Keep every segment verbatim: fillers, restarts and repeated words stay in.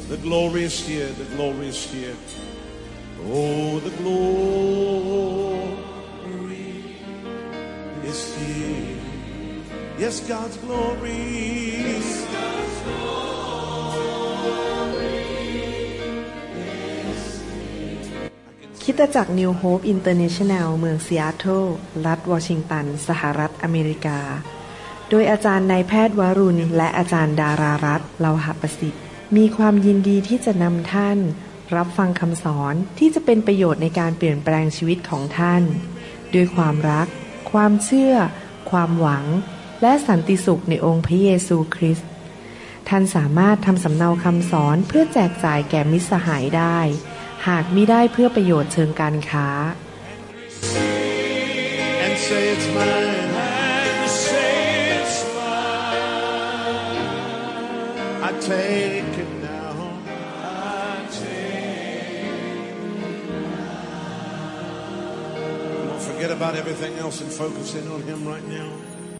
The glory is here. The glory is here. Oh, the glory is here. Yes, God's glory. Yes, God's glory is here. คริสตจักร New Hope International เมืองซีแอตเทิลรัฐวอชิงตันสหรัฐอเมริกาโดยอาจารย์นายแพทย์วรุณและอาจารย์ดารารัตน์เลาหประสิทธิ์มีความยินดีที่จะนำท่านรับฟังคำสอนที่จะเป็นประโยชน์ในการเปลี่ยนแปลงชีวิตของท่านด้วยความรักความเชื่อความหวังและสันติสุขในองค์พระเยซูคริสต์ท่านสามารถทำสำเนาคำสอนเพื่อแจกจ่ายแก่มิตรสหายได้หากมิได้เพื่อประโยชน์เชิงการค้า And say it's mine. And say it's mine. I take it now. I take it now. Don't forget about everything else and focus in on Him right now.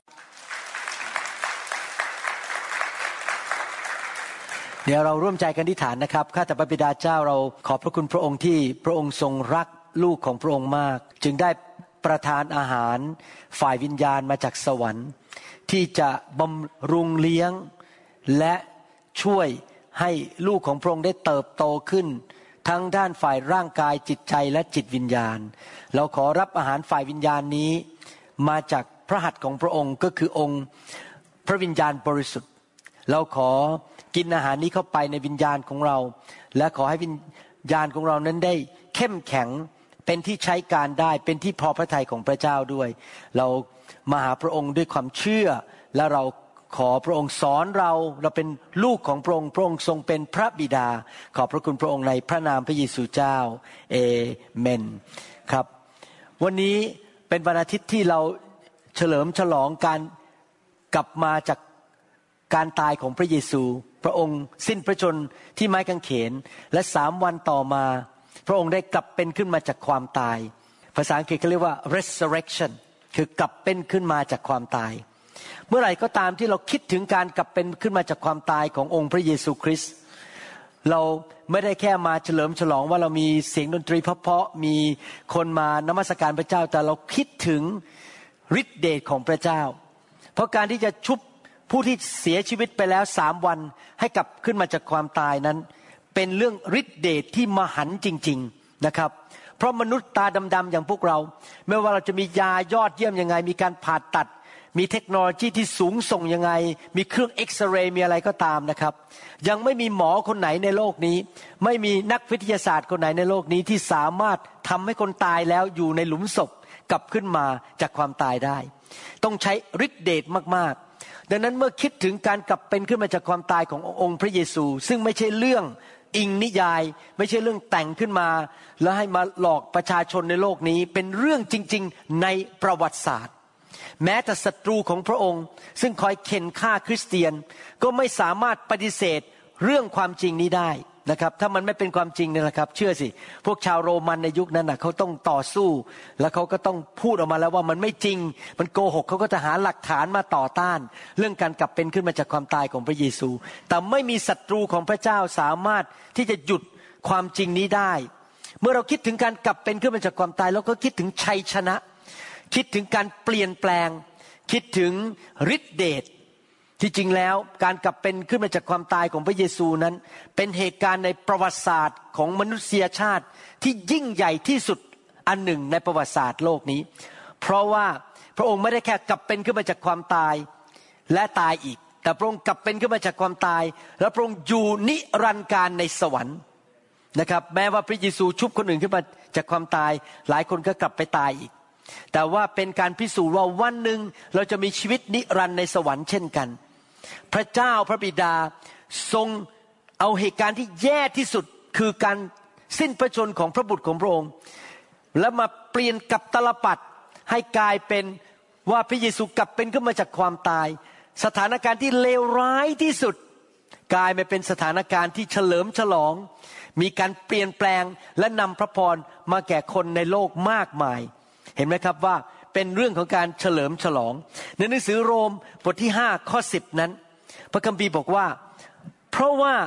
เดี๋ยวเราร่วมใจกันอธิษฐานนะครับข้าแต่พระบิดาเจ้าเราขอบพระคุณพระองค์ที่พระองค์ทรงรักลูกของพระองค์มากจึงได้ประทานอาหารฝ่ายวิญญาณมาจากสวรรค์ที่จะบำรุงเลี้ยงและช่วยให้ลูกของพระองค์ได้เติบโตขึ้นทั้งด้านฝ่ายร่างกายจิตใจและจิตวิญญาณเราขอรับอาหารฝ่ายวิญญาณนี้มาจากพระหัตถ์ของพระองค์ก็คือองค์พระวิญญาณบริสุทธิ์เราขอกินอาหารนี้เข้าไปในวิญญาณของเราและขอให้วิญญาณของเรานั้นได้เข้มแข็งเป็นที่ใช้การได้เป็นที่พอพระทัยของพระเจ้าด้วยเรามาหาพระองค์ด้วยความเชื่อและเราขอพระองค์สอนเราเราเป็นลูกของพระองค์พระองค์ทรงเป็นพระบิดาขอบพระคุณพระองค์ในพระนามพระเยซูเจ้าเอเมนครับวันนี้เป็นวันอาทิตย์ที่เราเฉลิมฉลองการกลับมาจากการตายของพระเยซูพระองค์สิ้นพระชนม์ที่ไม้กางเขนและสามวันต่อมาพระองค์ได้กลับเป็นขึ้นมาจากความตายภาษาอังกฤษเขาเรียกว่า resurrection คือกลับเป็นขึ้นมาจากความตายเมื่อไหร่ก็ตามที่เราคิดถึงการกลับเป็นขึ้นมาจากความตายขององค์พระเยซูคริสต์เราไม่ได้แค่มาเฉลิมฉลองว่าเรามีเสียงดนตรีเพราะๆมีคนมานมัสการพระเจ้าแต่เราคิดถึงฤทธิเดชของพระเจ้าเพราะการที่จะชุบผู้ที่เสียชีวิตไปแล้วสามวันให้กลับขึ้นมาจากความตายนั้นเป็นเรื่องฤทธิเดชที่มหันต์จริงๆนะครับเพราะมนุษย์ตาดำๆอย่างพวกเราไม่ว่าเราจะมียายอดเยี่ยมยังไงมีการผ่าตัดมีเทคโนโลยีที่สูงส่งยังไงมีเครื่องเอ็กซเรย์มีอะไรก็ตามนะครับยังไม่มีหมอคนไหนในโลกนี้ไม่มีนักวิทยาศาสตร์คนไหนในโลกนี้ที่สามารถทำให้คนตายแล้วอยู่ในหลุมศพกลับขึ้นมาจากความตายได้ต้องใช้ฤทธิเดชมากๆดังนั้นเมื่อคิดถึงการกลับเป็นขึ้นมาจากความตายขององค์พระเยซูซึ่งไม่ใช่เรื่องอิงนิยายไม่ใช่เรื่องแต่งขึ้นมาแล้วให้มาหลอกประชาชนในโลกนี้เป็นเรื่องจริงๆในประวัติศาสตร์แม้แต่ศัตรูของพระองค์ซึ่งคอยเข็นฆ่าคริสเตียนก็ไม่สามารถปฏิเสธเรื่องความจริงนี้ได้นะครับถ้ามันไม่เป็นความจริงเนี่ยนะครับเชื่อสิพวกชาวโรมันในยุคนั้นน่ะเขาต้องต่อสู้แล้วเขาก็ต้องพูดออกมาแล้วว่ามันไม่จริงมันโกหกเขาก็จะหาหลักฐานมาต่อต้านเรื่องการกลับเป็นขึ้นมาจากความตายของพระเยซูแต่ไม่มีศัตรูของพระเจ้าสามารถที่จะหยุดความจริงนี้ได้เมื่อเราคิดถึงการกลับเป็นขึ้นมาจากความตายเราก็คิดถึงชัยชนะคิดถึงการเปลี่ยนแปลงคิดถึงฤทธิเดชที่จริงแล้วการกลับเป็นขึ้นมาจากความตายของพระเยซูนั้นเป็นเหตุการณ์ในประวัติศาสตร์ของมนุษยชาติที่ยิ่งใหญ่ที่สุดอันหนึ่งในประวัติศาสตร์โลกนี้เพราะว่าพระองค์ไม่ได้แค่กลับเป็นขึ้นมาจากความตายและตายอีกแต่พระองค์กลับเป็นขึ้นมาจากความตายและพระองค์อยู่นิรันดร์การในสวรรค์นะครับแม้ว่าพระเยซูชุบคนอื่นขึ้นมาจากความตายหลายคนก็กลับไปตายอีกแต่ว่าเป็นการพิสูจน์ว่าวันหนึ่งเราจะมีชีวิตนิรันดร์ในสวรรค์เช่นกันพระเจ้าพระบิดาทรงเอาเหตุการณ์ที่แย่ที่สุดคือการสิ้นพระชนม์ของพระบุตรของพระองค์แล้วมาเปลี่ยนกับตลปัดให้กลายเป็นว่าพระเยซูกลับเป็นขึ้นมาจากความตายสถานการณ์ที่เลวร้ายที่สุดกลายมาเป็นสถานการณ์ที่เฉลิมฉลองมีการเปลี่ยนแปลงและนำพระพรมาแก่คนในโลกมากมายเห็นไหมครับว่าเป็นเรื่องของการเฉลิมฉลองในหนังสือโรมบทที่ห้าข้อสิบนั้นพระคัมภีร์บอกว่าเพราะว่า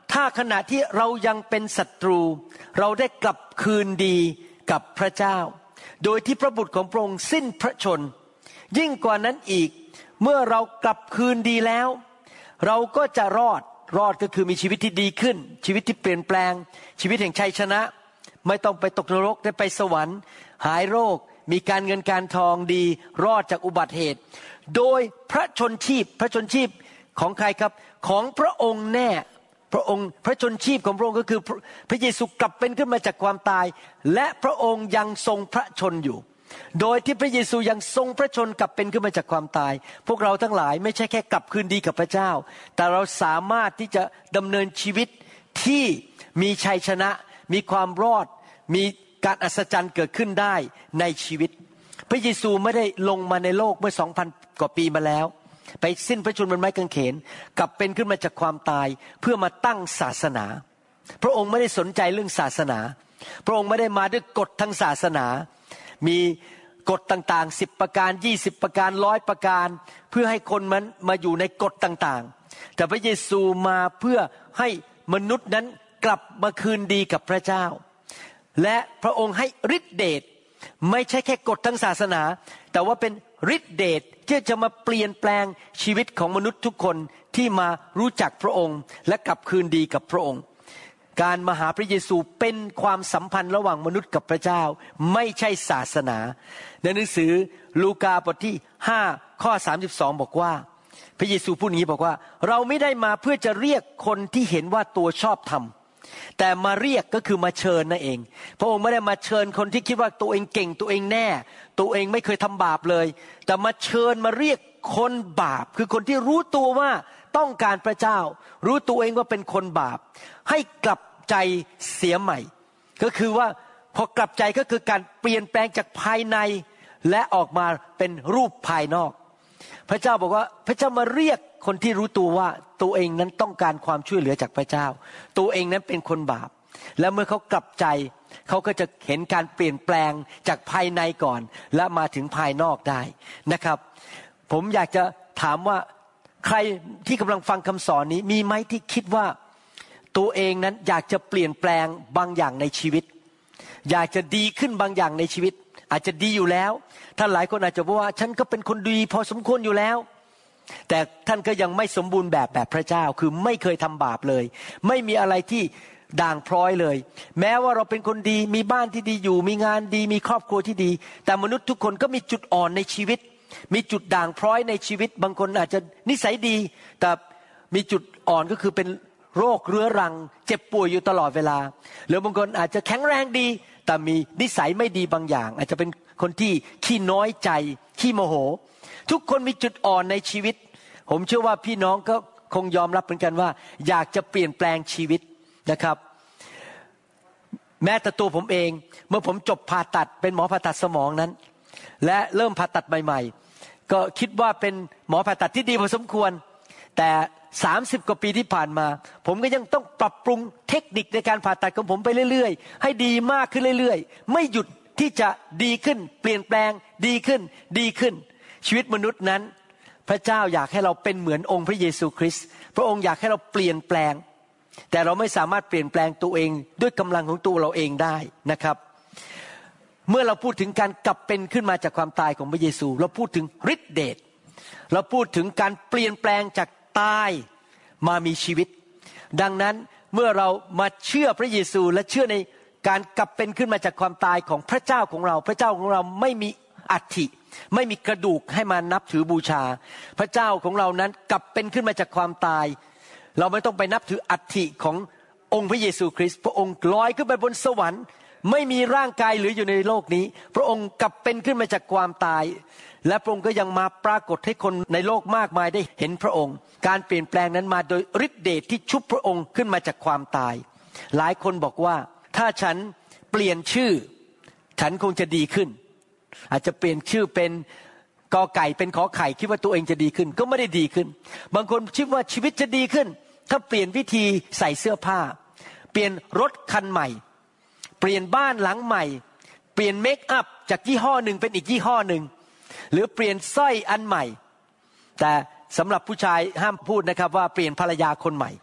ถ้าขณะที่เรายังเป็นศัตรูเราได้กลับคืนดีกับพระเจ้าโดยที่พระบุตรของพระองค์สิ้นพระชนยิ่งกว่านั้นอีกเมื่อเรากลับคืนดีแล้วเราก็จะรอดรอดก็คือมีชีวิตที่ดีขึ้นชีวิตที่เปลี่ยนแปลงชีวิตแห่งชัยชนะไม่ต้องไปตกนรกได้ไปสวรรค์หายโรคมีการเงินการทองดีรอดจากอุบัติเหตุโดยพระชนชีพพระชนชีพของใครครับของพระองค์แน่พระองค์พระชนชีพของพระองค์ก็คือพระเยซูกลับเป็นขึ้นมาจากความตายและพระองค์ยังทรงพระชนอยู่โดยที่พระเยซูยังทรงพระชนกลับเป็นขึ้นมาจากความตายพวกเราทั้งหลายไม่ใช่แค่กลับคืนดีกับพระเจ้าแต่เราสามารถที่จะดำเนินชีวิตที่มีชัยชนะมีความรอดมีการอัศจรรย์เกิดขึ้นได้ในชีวิตพระเยซูไม่ได้ลงมาในโลกเมื่อ สองพัน กว่าปีมาแล้วไปสิ้นพระชนม์บนไม้กางเขนกลับเป็นขึ้นมาจากความตายเพื่อมาตั้งศาสนาพระองค์ไม่ได้สนใจเรื่องศาสนาพระองค์ไม่ได้มาด้วยกฎทางศาสนามีกฎต่างๆสิบประการยี่สิบประการร้อยประการเพื่อให้คนมันมาอยู่ในกฎต่างๆแต่พระเยซูมาเพื่อให้มนุษย์นั้นกลับมาคืนดีกับพระเจ้าและพระองค์ให้ฤทธิเดชไม่ใช่แค่กฎทางศาสนาแต่ว่าเป็นฤทธิเดชที่จะมาเปลี่ยนแปลงชีวิตของมนุษย์ทุกคนที่มารู้จักพระองค์และกลับคืนดีกับพระองค์การมาหาพระเยซูเป็นความสัมพันธ์ระหว่างมนุษย์กับพระเจ้าไม่ใช่ศาสนาในหนังสือลูกาบทที่ห้าข้อสามสิบสองบอกว่าพระเยซูพูดอย่างนี้บอกว่าเราไม่ได้มาเพื่อจะเรียกคนที่เห็นว่าตัวชอบธรรมแต่มาเรียกก็คือมาเชิญนั่นเองพระองค์ไม่ได้มาเชิญคนที่คิดว่าตัวเองเก่งตัวเองแน่ตัวเองไม่เคยทำบาปเลยแต่มาเชิญมาเรียกคนบาปคือคนที่รู้ตัวว่าต้องการพระเจ้ารู้ตัวเองว่าเป็นคนบาปให้กลับใจเสียใหม่ก็คือว่าพอกลับใจก็คือการเปลี่ยนแปลงจากภายในและออกมาเป็นรูปภายนอกพระเจ้าบอกว่าพระเจ้ามาเรียกคนที่รู้ตัวว่าตัวเองนั้นต้องการความช่วยเหลือจากพระเจ้าตัวเองนั้นเป็นคนบาปและเมื่อเขากลับใจเขาก็จะเห็นการเปลี่ยนแปลงจากภายในก่อนและมาถึงภายนอกได้นะครับผมอยากจะถามว่าใครที่กำลังฟังคำสอนนี้มีไหมที่คิดว่าตัวเองนั้นอยากจะเปลี่ยนแปลงบางอย่างในชีวิตอยากจะดีขึ้นบางอย่างในชีวิตอาจจะดีอยู่แล้วท่านหลายคนอาจจะบอกว่าฉันก็เป็นคนดีพอสมควรอยู่แล้วแต่ท่านก็ยังไม่สมบูรณ์แบบแบบพระเจ้าคือไม่เคยทำบาปเลยไม่มีอะไรที่ด่างพร้อยเลยแม้ว่าเราเป็นคนดีมีบ้านที่ดีอยู่มีงานดีมีครอบครัวที่ดีแต่มนุษย์ทุกคนก็มีจุดอ่อนในชีวิตมีจุดด่างพร้อยในชีวิตบางคนอาจจะนิสัยดีแต่มีจุดอ่อนก็คือเป็นโรคเรื้อรังเจ็บป่วยอยู่ตลอดเวลาหรือบางคนอาจจะแข็งแรงดีแต่มีนิสัยไม่ดีบางอย่างอาจจะเป็นคนที่ขี้น้อยใจขี้โมโหทุกคนมีจุดอ่อนในชีวิตผมเชื่อว่าพี่น้องก็คงยอมรับเหมือนกันว่าอยากจะเปลี่ยนแปลงชีวิตนะครับแม้แต่ตัวผมเองเมื่อผมจบผ่าตัดเป็นหมอผ่าตัดสมองนั้นและเริ่มผ่าตัดใหม่ๆก็คิดว่าเป็นหมอผ่าตัดที่ดีพอสมควรแต่สามสิบกว่าปีที่ผ่านมาผมก็ยังต้องปรับปรุงเทคนิคในการผ่าตัดของผมไปเรื่อยๆให้ดีมากขึ้นเรื่อยๆไม่หยุดที่จะดีขึ้นเปลี่ยนแปลงดีขึ้นดีขึ้นชีวิตมนุษย์นั้นพระเจ้าอยากให้เราเป็นเหมือนองค์พระเยซูคริสต์พระองค์อยากให้เราเปลี่ยนแปลงแต่เราไม่สามารถเปลี่ยนแปลงตัวเองด้วยกำลังของตัวเราเองได้นะครับเมื่อเราพูดถึงการกลับเป็นขึ้นมาจากความตายของพระเยซูเราพูดถึงฤทธิเดชเราพูดถึงการเปลี่ยนแปลงจากตายมามีชีวิตดังนั้นเมื่อเรามาเชื่อพระเยซูและเชื่อในการกลับเป็นขึ้นมาจากความตายของพระเจ้าของเราพระเจ้าของเราไม่มีอัฐิไม่มีกระดูกให้มานับถือบูชาพระเจ้าของเรานั้นกลับเป็นขึ้นมาจากความตายเราไม่ต้องไปนับถืออัฐิขององค์พระเยซูคริสต์พระองค์ลอยขึ้นไปบนสวรรค์ไม่มีร่างกายเหลืออยู่ในโลกนี้พระองค์กลับเป็นขึ้นมาจากความตายและพระองค์ก็ยังมาปรากฏให้คนในโลกมากมายได้เห็นพระองค์การเปลี่ยนแปลงนั้นมาโดยฤทธิเดชที่ชุบพระองค์ขึ้นมาจากความตายหลายคนบอกว่าถ้าฉันเปลี่ยนชื่อฉันคงจะดีขึ้นอาจจะเปลี่ยนชื่อเป็นกอไก่เป็นขอไข่คิดว่าตัวเองจะดีขึ้นก็ไม่ได้ดีขึ้นบางคนคิดว่าชีวิตจะดีขึ้นถ้าเปลี่ยนวิธีใส่เสื้อผ้าเปลี่ยนรถคันใหม่เปลี่ยนบ้านหลังใหม่เปลี่ยนเมคอัพจากยี่ห้อหนึ่งเป็นอีกยี่ห้อหนึ่งหรือเปลี่ยนสร้อยอันใหม่แต่สำหรับผู้ชายห้ามพูดนะครับว่าเปลี่ยนภรรยาคนใหม่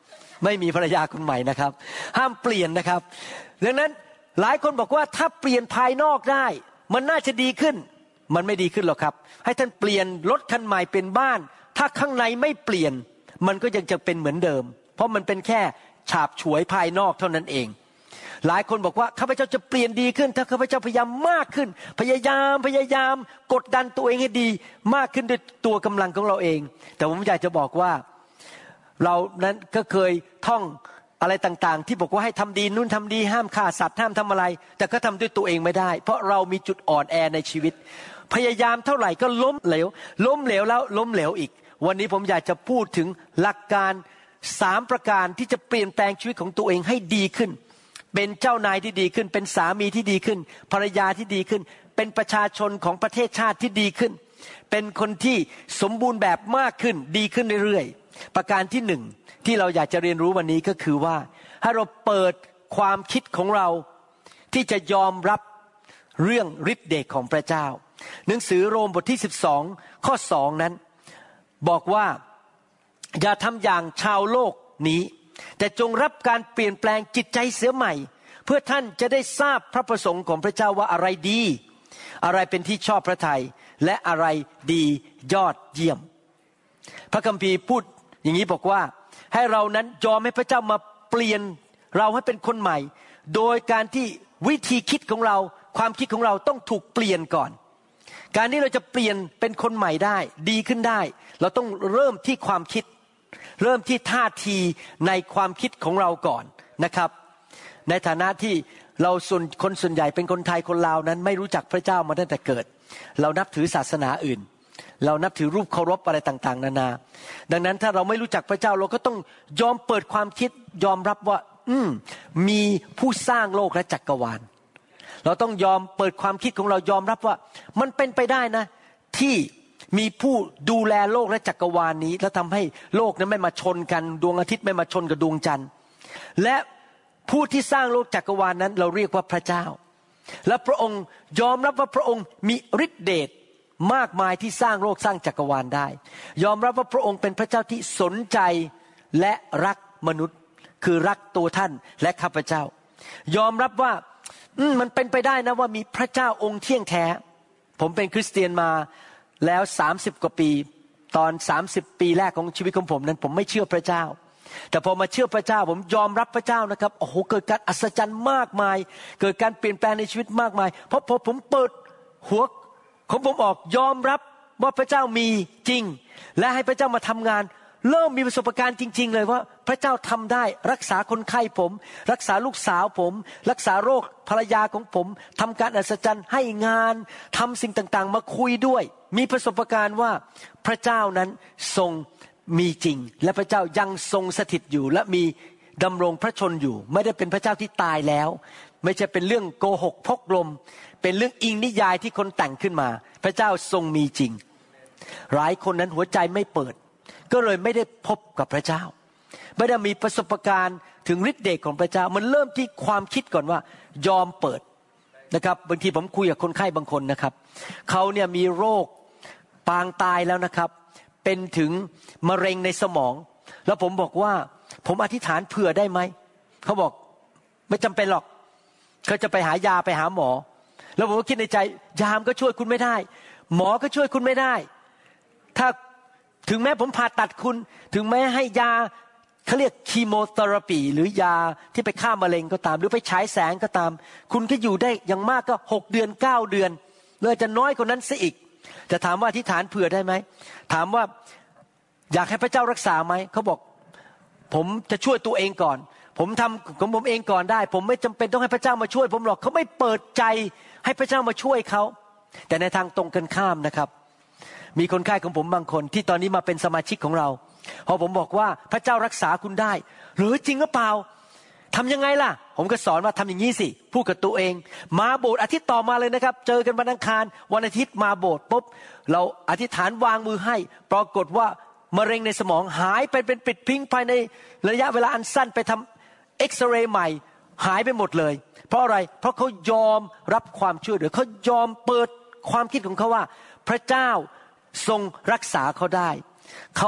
ไม่มีภรรยาคนใหม่นะครับห้ามเปลี่ยนนะครับดังนั้นหลายคนบอกว่าถ้าเปลี่ยนภายนอกได้มันน่าจะดีขึ้นมันไม่ดีขึ้นหรอกครับให้ท่านเปลี่ยนรถคันใหม่เป็นบ้านถ้าข้างในไม่เปลี่ยนมันก็ยังจะเป็นเหมือนเดิมเพราะมันเป็นแค่ฉาบฉวยภายนอกเท่านั้นเองหลายคนบอกว่าข้าพเจ้าจะเปลี่ยนดีขึ้นถ้าข้าพเจ้าพยายามมากขึ้นพยายามพยายามกดดันตัวเองให้ดีมากขึ้นด้วยตัวกำลังของเราเองแต่ผมอยากจะบอกว่าเรานั้นก็เคยท่องอะไรต่างๆที่บอกว่าให้ทำดีนู่นทำดีห้ามฆ่าสัตว์ห้ามทำอะไรแต่ก็ทำด้วยตัวเองไม่ได้เพราะเรามีจุดอ่อนแอในชีวิตพยายามเท่าไหร่ก็ล้มเหลวล้มเหลวแล้วล้มเหลวอีกวันนี้ผมอยากจะพูดถึงหลักการสามประการที่จะเปลี่ยนแปลงชีวิตของตัวเองให้ดีขึ้นเป็นเจ้านายที่ดีขึ้นเป็นสามีที่ดีขึ้นภรรยาที่ดีขึ้นเป็นประชาชนของประเทศชาติที่ดีขึ้นเป็นคนที่สมบูรณ์แบบมากขึ้นดีขึ้นเรื่อยๆประการที่หนึ่งที่เราอยากจะเรียนรู้วันนี้ก็คือว่าให้เราเปิดความคิดของเราที่จะยอมรับเรื่องฤทธิ์เดชของพระเจ้าหนังสือโรมบทที่สิบสองข้อสองนั้นบอกว่าอย่าทำอย่างชาวโลกนี้แต่จงรับการเปลี่ยนแปลงจิตใจเสียใหม่เพื่อท่านจะได้ทราบพระประสงค์ของพระเจ้าว่าอะไรดีอะไรเป็นที่ชอบพระทัยและอะไรดียอดเยี่ยมพระคัมภีร์พูดอย่างนี้บอกว่าให้เรานั้นยอมให้พระเจ้ามาเปลี่ยนเราให้เป็นคนใหม่โดยการที่วิธีคิดของเราความคิดของเราต้องถูกเปลี่ยนก่อนการที่เราจะเปลี่ยนเป็นคนใหม่ได้ดีขึ้นได้เราต้องเริ่มที่ความคิดเริ่มที่ท่าทีในความคิดของเราก่อนนะครับในฐานะที่เราส่วนคนส่วนใหญ่เป็นคนไทยคนลาวนั้นไม่รู้จักพระเจ้ามาตั้งแต่เกิดเรานับถือศาสนาอื่นเรานับถือรูปเคารพอะไรต่างๆนานาดังนั้นถ้าเราไม่รู้จักพระเจ้าเราก็ต้องยอมเปิดความคิดยอมรับว่าอืมมีผู้สร้างโลกและจักรวาลเราต้องยอมเปิดความคิดของเรายอมรับว่ามันเป็นไปได้นะที่มีผู้ดูแลโลกและจักรวาลนี้แล้วทำให้โลกนั้นไม่มาชนกันดวงอาทิตย์ไม่มาชนกับดวงจันทร์และผู้ที่สร้างโลกจักรวาลนั้นเราเรียกว่าพระเจ้าและพระองค์ยอมรับว่าพระองค์มีฤทธิ์เดชมากมายที่สร้างโลกสร้างจักรวาลได้ยอมรับว่าพระองค์เป็นพระเจ้าที่สนใจและรักมนุษย์คือรักตัวท่านและข้าพเจ้ายอมรับว่าอืมมันเป็นไปได้นะว่ามีพระเจ้าองค์เที่ยงแท้ผมเป็นคริสเตียนมาแล้วสามสิบกว่าปีตอนสามสิบปีแรกของชีวิตของผมนั้นผมไม่เชื่อพระเจ้าแต่พอมาเชื่อพระเจ้าผมยอมรับพระเจ้านะครับโอ้โหเกิดการอัศจรรย์มากมายเกิดการเปลี่ยนแปลงในชีวิตมากมายเพราะพอผมเปิดหัวของผมออกยอมรับว่าพระเจ้ามีจริงและให้พระเจ้ามาทำงานเริ่มมีประสบการณ์จริงๆเลยว่าพระเจ้าทำได้รักษาคนไข้ผมรักษาลูกสาวผมรักษาโรคภรรยาของผมทำการอัศจรรย์ให้งานทำสิ่งต่างๆมาคุยด้วยมีประสบการณ์ว่าพระเจ้านั้นทรงมีจริงและพระเจ้ายังทรงสถิตอยู่และมีดำรงพระชนอยู่ไม่ได้เป็นพระเจ้าที่ตายแล้วไม่ใช่เป็นเรื่องโกหกพกลมเป็นเรื่องอิงนิยายที่คนแต่งขึ้นมาพระเจ้าทรงมีจริงหลายคนนั้นหัวใจไม่เปิดก็เลยไม่ได้พบกับพระเจ้าไม่ได้มีประสบการณ์ถึงฤทธิ์เดชของพระเจ้ามันเริ่มที่ความคิดก่อนว่ายอมเปิดนะครับบางทีผมคุยกับคนไข้บางคนนะครับเขาเนี่ยมีโรคปางตายแล้วนะครับเป็นถึงมะเร็งในสมองแล้วผมบอกว่าผมอธิษฐานเผื่อได้ไหมเขาบอกไม่จำเป็นหรอกเขาจะไปหายาไปหาหมอแล้วผมก็คิดในใจยามก็ช่วยคุณไม่ได้หมอก็ช่วยคุณไม่ได้ถ้าถึงแม้ผมผ่าตัดคุณถึงแม้ให้ยาเขาเรียกคีโมเทอราปีหรือยาที่ไปฆ่ามะเร็งก็ตามหรือไปฉายแสงก็ตามคุณก็อยู่ได้อย่างมากก็หกเดือนเก้าเดือนเลยจะน้อยกว่านั้นซะอีกจะถามว่าอธิษฐานเผื่อได้ไหมถามว่าอยากให้พระเจ้ารักษาไหมเขาบอกผมจะช่วยตัวเองก่อนผมทำของผมเองก่อนได้ผมไม่จำเป็นต้องให้พระเจ้ามาช่วยผมหรอกเขาไม่เปิดใจให้พระเจ้ามาช่วยเขาแต่ในทางตรงกันข้ามนะครับมีคนไข้ของผมบางคนที่ตอนนี้มาเป็นสมาชิกของเราพอผมบอกว่าพระเจ้ารักษาคุณได้หรือจริงหรือเปล่าทำยังไงล่ะผมก็สอนว่าทำอย่างนี้สิพูดกับตัวเองมาโบสถ์อาทิตย์ต่อมาเลยนะครับเจอกันวันอังคารวันอาทิตย์มาโบสถ์ปุ๊บเราอธิษฐานวางมือให้ปรากฏว่ามะเร็งในสมองหายไปเป็นปิดพิงภายในระยะเวลาอันสั้นไปทำเอ็กซเรย์ใหม่หายไปหมดเลยเพราะอะไรเพราะเขายอมรับความช่วยเหลือเขายอมเปิดความคิดของเขาว่าพระเจ้าทรงรักษาเขาได้เขา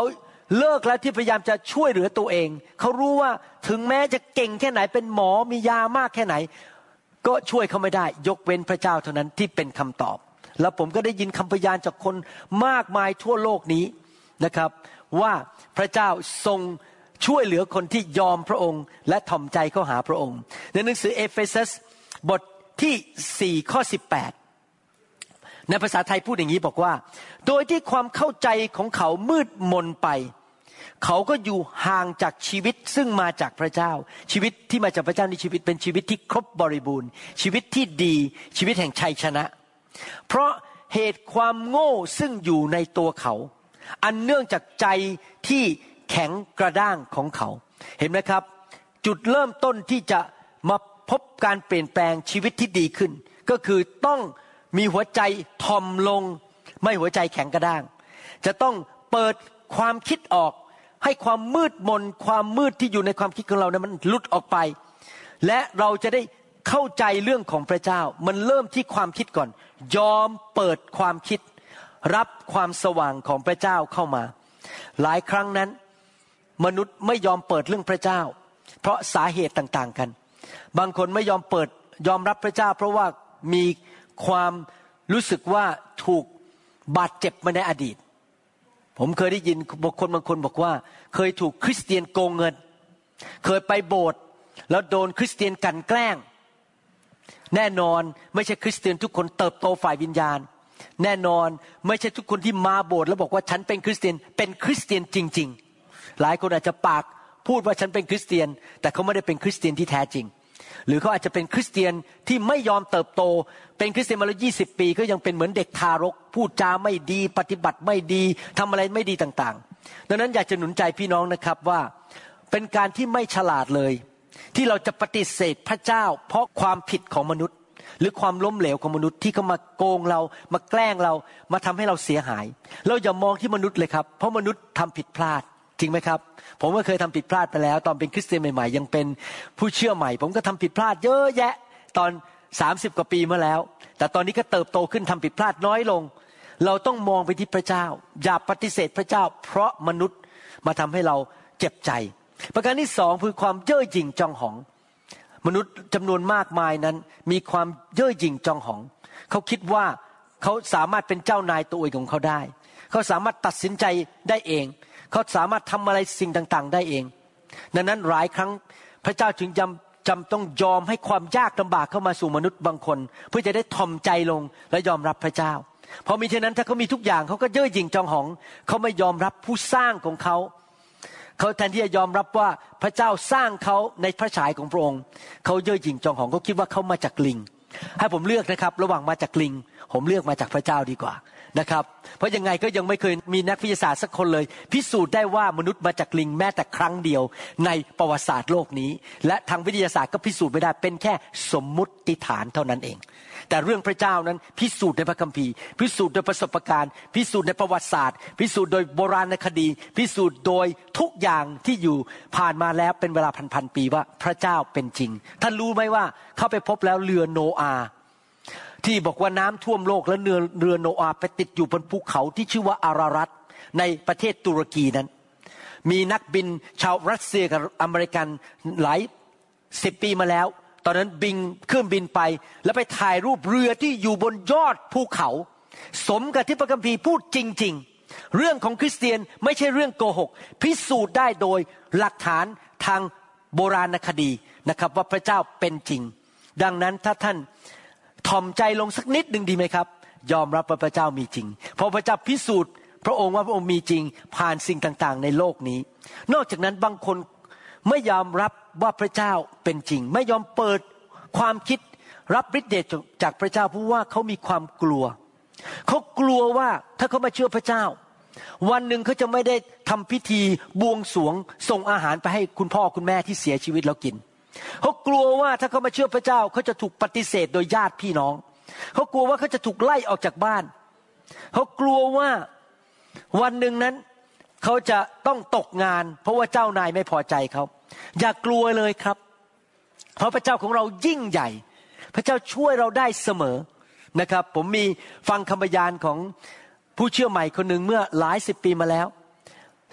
เลิกแล้วที่พยายามจะช่วยเหลือตัวเองเขารู้ว่าถึงแม้จะเก่งแค่ไหนเป็นหมอมียามากแค่ไหนก็ช่วยเขาไม่ได้ยกเว้นพระเจ้าเท่านั้นที่เป็นคำตอบแล้วผมก็ได้ยินคำพยานจากคนมากมายทั่วโลกนี้นะครับว่าพระเจ้าทรงช่วยเหลือคนที่ยอมพระองค์และถ่อมใจเข้าหาพระองค์ในหนังสือเอเฟซัสบทที่สี่ข้อสิบแปดในภาษาไทยพูดอย่างนี้บอกว่าโดยที่ความเข้าใจของเขามืดมนไปเขาก็อยู่ห่างจากชีวิตซึ่งมาจากพระเจ้าชีวิตที่มาจากพระเจ้านี่ชีวิตเป็นชีวิตที่ครบบริบูรณ์ชีวิตที่ดีชีวิตแห่งชัยชนะเพราะเหตุความโง่ซึ่งอยู่ในตัวเขาอันเนื่องจากใจที่แข็งกระด้างของเขาเห็นไหมครับจุดเริ่มต้นที่จะมาพบการเปลี่ยนแปลงชีวิตที่ดีขึ้นก็คือต้องมีหัวใจทอมลงไม่หัวใจแข็งกระด้างจะต้องเปิดความคิดออกให้ความมืดมนความมืดที่อยู่ในความคิดของเราเนี่ยมันหลุดออกไปและเราจะได้เข้าใจเรื่องของพระเจ้ามันเริ่มที่ความคิดก่อนยอมเปิดความคิดรับความสว่างของพระเจ้าเข้ามาหลายครั้งนั้นมนุษย์ไม่ยอมเปิดเรื่องพระเจ้าเพราะสาเหตุต่างๆกันบางคนไม่ยอมเปิดยอมรับพระเจ้าเพราะว่ามีความรู้สึกว่าถูกบาดเจ็บมาในอดีตผมเคยได้ยินบุคคลบางคนบอกว่าเคยถูกคริสเตียนโกงเงินเคยไปโบสถ์แล้วโดนคริสเตียนกลั่นแกล้งแน่นอนไม่ใช่คริสเตียนทุกคนเติบโตฝ่ายวิญญาณแน่นอนไม่ใช่ทุกคนที่มาโบสถ์แล้วบอกว่าฉันเป็นคริสเตียนเป็นคริสเตียนจริงๆหลายคนอาจจะปากพูดว่าฉันเป็นคริสเตียนแต่เขาไม่ได้เป็นคริสเตียนที่แท้จริงหรือเขาอาจจะเป็นคริสเตียนที่ไม่ยอมเติบโตเป็นคริสเตียนมาแล้วยี่สิบปีก็ยังเป็นเหมือนเด็กทารกพูดจาไม่ดีปฏิบัติไม่ดีทำอะไรไม่ดีต่างๆดังนั้นอยากจะหนุนใจพี่น้องนะครับว่าเป็นการที่ไม่ฉลาดเลยที่เราจะปฏิเสธพระเจ้าเพราะความผิดของมนุษย์หรือความล้มเหลวของมนุษย์ที่เขามาโกงเรามาแกล้งเรามาทำให้เราเสียหายเราอย่ามองที่มนุษย์เลยครับเพราะมนุษย์ทำผิดพลาดจริงไหมครับผมก็เคยทำผิดพลาดไปแล้วตอนเป็นคริสเตียนใหม่ๆยังเป็นผู้เชื่อใหม่ผมก็ทำผิดพลาดเยอะแยะตอนสามสิบกว่าปีมาแล้วแต่ตอนนี้ก็เติบโตขึ้นทำผิดพลาดน้อยลงเราต้องมองไปที่พระเจ้าอย่าปฏิเสธพระเจ้าเพราะมนุษย์มาทำให้เราเจ็บใจประการที่สองคือความเย่อหยิ่งจองหองมนุษย์จำนวนมากมายนั้นมีความเย่อหยิ่งจองหองเขาคิดว่าเขาสามารถเป็นเจ้านายตัวเองของเขาได้เขาสามารถตัดสินใจได้เองเขาสามารถทำอะไรสิ่งต่างๆได้เองดังนั้นหลายครั้งพระเจ้าจึงจำจำต้องยอมให้ความยากลำบากเข้ามาสู่มนุษย์บางคนเพื่อจะได้ทอมใจลงและยอมรับพระเจ้าเพราะมิฉะนั้นถ้าเขามีทุกอย่างเขาก็เย่อหยิ่งจองหองเขาไม่ยอมรับผู้สร้างของเขาเขาแทนที่จะยอมรับว่าพระเจ้าสร้างเขาในพระฉายของพระองค์เขาเย่อหยิ่งจองหองเขาคิดว่าเขามาจากลิงให้ผมเลือกนะครับระหว่างมาจากลิงผมเลือกมาจากพระเจ้าดีกว่านะครับเพราะยังไงก็ยังไม่เคยมีนักวิทยาศาสตร์สักคนเลยพิสูจน์ได้ว่ามนุษย์มาจากลิงแม้แต่ครั้งเดียวในประวัติศาสตร์โลกนี้และทางวิทยาศาสตร์ก็พิสูจน์ไม่ได้เป็นแค่สมมุติฐานเท่านั้นเองแต่เรื่องพระเจ้านั้นพิสูจน์ในพระคัมภีร์พิสูจน์โดยประสบการณ์พิสูจน์ในประวัติศาสตร์พิสูจน์โดยโบราณคดีพิสูจน์โดยทุกอย่างที่อยู่ผ่านมาแล้วเป็นเวลาพันๆปีว่าพระเจ้าเป็นจริงท่านรู้ไหมว่าเข้าไปพบแล้วเรือโนอาห์ที่บอกว่าน้ำท่วมโลกแล้วเรือเรือโนอาห์ไปติดอยู่บนภูเขาที่ชื่อว่าอารารัตในประเทศตุรกีนั้นมีนักบินชาวรัสเซียกับอเมริกันหลายสิบปีมาแล้วตอนนั้นบินเครื่องบินไปแล้วไปถ่ายรูปเรือที่อยู่บนยอดภูเขาสมกับที่พระคัมภีร์พูดจริงๆเรื่องของคริสเตียนไม่ใช่เรื่องโกหกพิสูจน์ได้โดยหลักฐานทางโบราณคดีนะครับว่าพระเจ้าเป็นจริงดังนั้นถ้าท่านถ่อมใจลงสักนิดหนึ่งดีไหมครับยอมรับว่าพระเจ้ามีจริงเพราะพระเจ้าพิสูจน์พระองค์ว่าพระองค์มีจริงผ่านสิ่งต่างๆในโลกนี้นอกจากนั้นบางคนไม่ยอมรับว่าพระเจ้าเป็นจริงไม่ยอมเปิดความคิดรับฤทธิ์เดชจากพระเจ้าเพราะว่าเขามีความกลัวเขากลัวว่าถ้าเขามาเชื่อพระเจ้าวันหนึ่งเขาจะไม่ได้ทำพิธีบวงสรวงส่งอาหารไปให้คุณพ่อคุณแม่ที่เสียชีวิตแล้วกินเขากลัวว่าถ้าเขามาเชื่อพระเจ้าเขาจะถูกปฏิเสธโดยญาติพี่น้องเขากลัวว่าเขาจะถูกไล่ออกจากบ้านเขากลัวว่าวันหนึ่งนั้นเขาจะต้องตกงานเพราะว่าเจ้านายไม่พอใจเขาอย่ากลัวเลยครับเพราะพระเจ้าของเรายิ่งใหญ่พระเจ้าช่วยเราได้เสมอนะครับผมมีฟังคำพยานของผู้เชื่อใหม่คนหนึ่งเมื่อหลายสิบปีมาแล้ว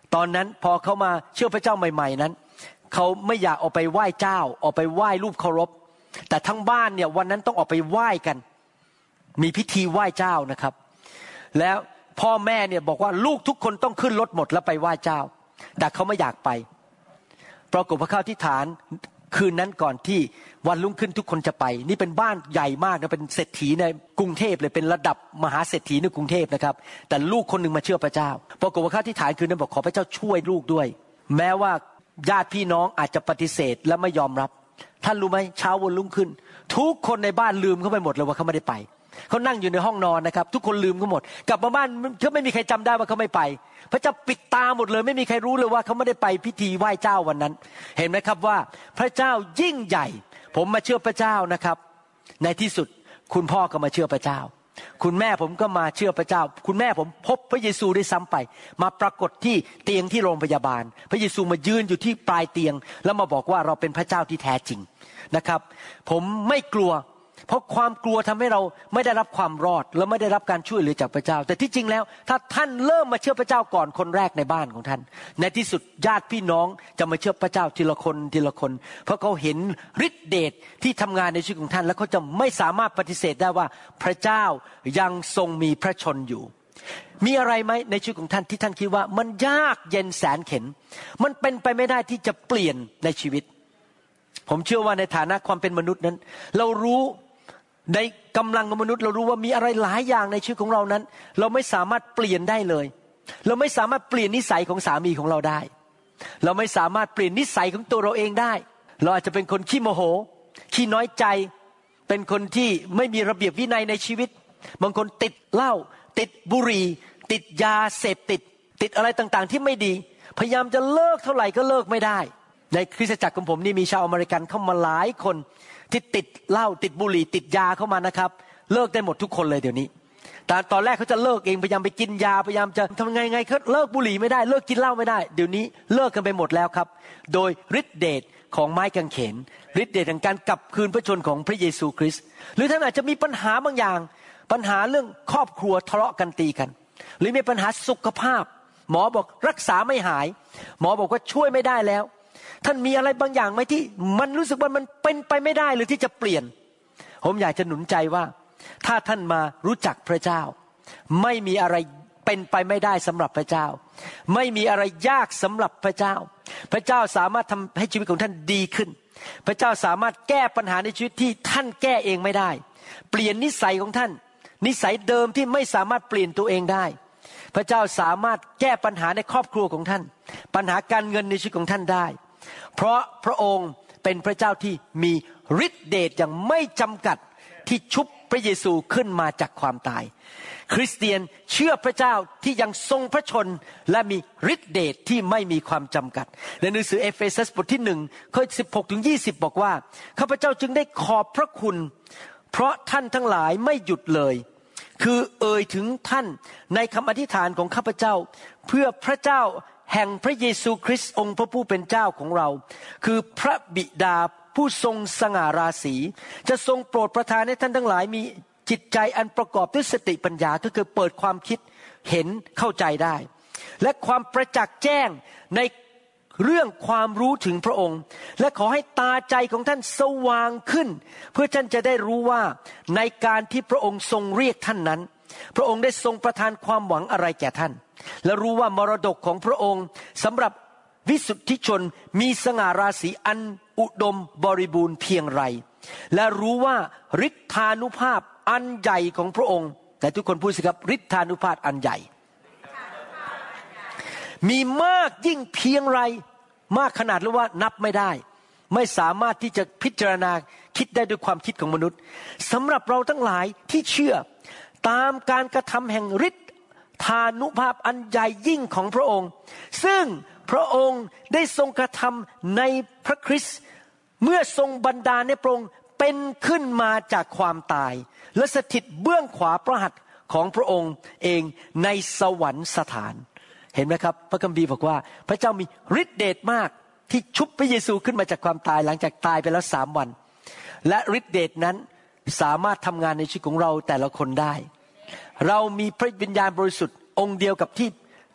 ตอนนั้นพอเขามาเชื่อพระเจ้าใหม่ๆนั้นเขาไม่อยากออกไปไหว้เจ้าออกไปไหว้รูปเคารพแต่ทั้งบ้านเนี่ยวันนั้นต้องออกไปไหว้กันมีพิธีไหว้เจ้านะครับแล้วพ่อแม่เนี่ยบอกว่าลูกทุกคนต้องขึ้นรถหมดแล้วไปไหว้เจ้าแต่เขาไม่อยากไปปรากฏว่าเขาอธิษฐานคืนนั้นก่อนที่วันรุ่งขึ้นทุกคนจะไปนี่เป็นบ้านใหญ่มากนะเป็นเศรษฐีในกรุงเทพเลยเป็นระดับมหาเศรษฐีในกรุงเทพนะครับแต่ลูกคนหนึ่งมาเชื่อพระเจ้าปรากฏว่าเขาอธิษฐานคืนนั้นบอกขอพระเจ้าช่วยลูกด้วยแม้ว่าญาติพี่น้องอาจจะปฏิเสธและไม่ยอมรับท่านรู้ไหมเช้าวันรุ่งขึ้นทุกคนในบ้านลืมเขาไปหมดเลยว่าเขาไม่ได้ไปเขานั่งอยู่ในห้องนอนนะครับทุกคนลืมเขาหมดกลับมาบ้านเขาไม่มีใครจำได้ว่าเขาไม่ไปพระเจ้าปิดตาหมดเลยไม่มีใครรู้เลยว่าเขาไม่ได้ไปพิธีไหว้เจ้าวันนั้นเห็นไหมครับว่าพระเจ้ายิ่งใหญ่ผมมาเชื่อพระเจ้านะครับในที่สุดคุณพ่อก็มาเชื่อพระเจ้าคุณแม่ผมก็มาเชื่อพระเจ้าคุณแม่ผมพบพระเยซูได้ซ้ำไปมาปรากฏที่เตียงที่โรงพยาบาลพระเยซูมายืนอยู่ที่ปลายเตียงแล้วมาบอกว่าเราเป็นพระเจ้าที่แท้จริงนะครับผมไม่กลัวเพราะความกลัวทำให้เราไม่ได้รับความรอดและไม่ได้รับการช่วยเหลือจากพระเจ้าแต่ที่จริงแล้วถ้าท่านเริ่มมาเชื่อพระเจ้าก่อนคนแรกในบ้านของท่านในที่สุดญาติพี่น้องจะมาเชื่อพระเจ้าทีละคนทีละคนเพราะเขาเห็นฤทธิเดชที่ทำงานในชีวิตของท่านแล้วเขาจะไม่สามารถปฏิเสธได้ว่าพระเจ้ายังทรงมีพระชนอยู่มีอะไรไหมในชีวิตของท่านที่ท่านคิดว่ามันยากเย็นแสนเข็ญมันเป็นไปไม่ได้ที่จะเปลี่ยนในชีวิตผมเชื่อว่าในฐานะความเป็นมนุษย์นั้นเรารู้ในกำลังของมนุษย์เรารู้ว่ามีอะไรหลายอย่างในชีวิตของเรานั้นเราไม่สามารถเปลี่ยนได้เลยเราไม่สามารถเปลี่ยนนิสัยของสามีของเราได้เราไม่สามารถเปลี่ยนนิสัยของตัวเราเองได้เราอาจจะเป็นคนขี้โมโหขี้น้อยใจเป็นคนที่ไม่มีระเบียบวินัยในชีวิตบางคนติดเหล้าติดบุหรี่ติดยาเสพติดติดอะไรต่างๆที่ไม่ดีพยายามจะเลิกเท่าไหร่ก็เลิกไม่ได้ในคริสตจักรของผมนี่มีชาวอเมริกันเข้ามาหลายคนที่ติดเหล้าติดบุหรี่ติดยาเข้ามานะครับเลิกได้หมดทุกคนเลยเดี๋ยวนี้แต่ตอนแรกเขาจะเลิกเองพยายามไปกินยาพยายามจะทำไงไงเขาเลิกบุหรี่ไม่ได้เลิกกินเหล้าไม่ได้เดี๋ยวนี้เลิกกันไปหมดแล้วครับโดยฤทธิเดชของไม้กางเขนฤทธิเดชแห่งการกลับคืนพระชนของพระเยซูคริสต์หรือท่านอาจจะมีปัญหาบางอย่างปัญหาเรื่องครอบครัวทะเลาะกันตีกันหรือมีปัญหาสุขภาพหมอบอกรักษาไม่หายหมอบอกว่าช่วยไม่ได้แล้วท่านมีอะไรบางอย่างไหมที่มันรู้สึกว่ามันเป็นไปไม่ได้หรือที่จะเปลี่ยนผมอยากจะหนุนใจว่าถ้าท่านมารู้จักพระเจ้าไม่มีอะไรเป็นไปไม่ได้สำหรับพระเจ้าไม่มีอะไรยากสำหรับพระเจ้าพระเจ้าสามารถทำให้ชีวิตของท่านดีขึ้นพระเจ้าสามารถแก้ปัญหาในชีวิตที่ท่านแก้เองไม่ได้เปลี่ยนนิสัยของท่านนิสัยเดิมที่ไม่สามารถเปลี่ยนตัวเองได้พระเจ้าสามารถแก้ปัญหาในครอบครัวของท่านปัญหาการเงินในชีวิตของท่านได้เพราะพระองค์เป็นพระเจ้าที่มีฤทธิเดชอย่างไม่จำกัดที่ชุบพระเยซูขึ้นมาจากความตายคริสเตียนเชื่อพระเจ้าที่ยังทรงพระชนและมีฤทธิเดชที่ไม่มีความจำกัดในหนังสือเอเฟซัสบทที่หนึ่งข้อสิบหกถึงยี่สิบบอกว่าข้าพเจ้าจึงได้ขอบพระคุณเพราะท่านทั้งหลายไม่หยุดเลยคือเอ่ยถึงท่านในคำอธิษฐานของข้าพเจ้าเพื่อพระเจ้าแห่งพระเยซูคริสต์องค์พระผู้เป็นเจ้าของเราคือพระบิดาผู้ทรงสง่าราศีจะทรงโปรดประทานให้ท่านทั้งหลายมีจิตใจอันประกอบด้วยสติปัญญาก็คือเปิดความคิดเห็นเข้าใจได้และความประจักษ์แจ้งในเรื่องความรู้ถึงพระองค์และขอให้ตาใจของท่านสว่างขึ้นเพื่อท่านจะได้รู้ว่าในการที่พระองค์ทรงเรียกท่านนั้นพระองค์ได้ทรงประทานความหวังอะไรแก่ท่านและรู้ว่ามรดกของพระองค์สำหรับวิสุทธิชนมีสง่าราศีอันอุดมบริบูรณ์เพียงไรและรู้ว่าฤทธานุภาพอันใหญ่ของพระองค์แต่ทุกคนพูดสิครับฤทธานุภาพอันใหญ่มีมากยิ่งเพียงไรมากขนาดที่ว่านับไม่ได้ไม่สามารถที่จะพิจารณาคิดได้ด้วยความคิดของมนุษย์สำหรับเราทั้งหลายที่เชื่อตามการกระทำแห่งฤทธานุภาพอันใหญ่ยิ่งของพระองค์ซึ่งพระองค์ได้ทรงกระทำในพระคริสต์เมื่อทรงบันดาลให้พระองค์เป็นขึ้นมาจากความตายและสถิตเบื้องขวาพระหัตถ์ของพระองค์เองในสวรรคสถานเห็นไหมครับพระคัมภีร์บอกว่าพระเจ้ามีฤทธิเดชมากที่ชุบพระเยซูขึ้นมาจากความตายหลังจากตายไปแล้วสามวันและฤทธิเดชนั้นสามารถทำงานในชีวิตของเราแต่ละคนได้เรามีพระวิญญาณบริสุทธิ์องค์เดียวกับที่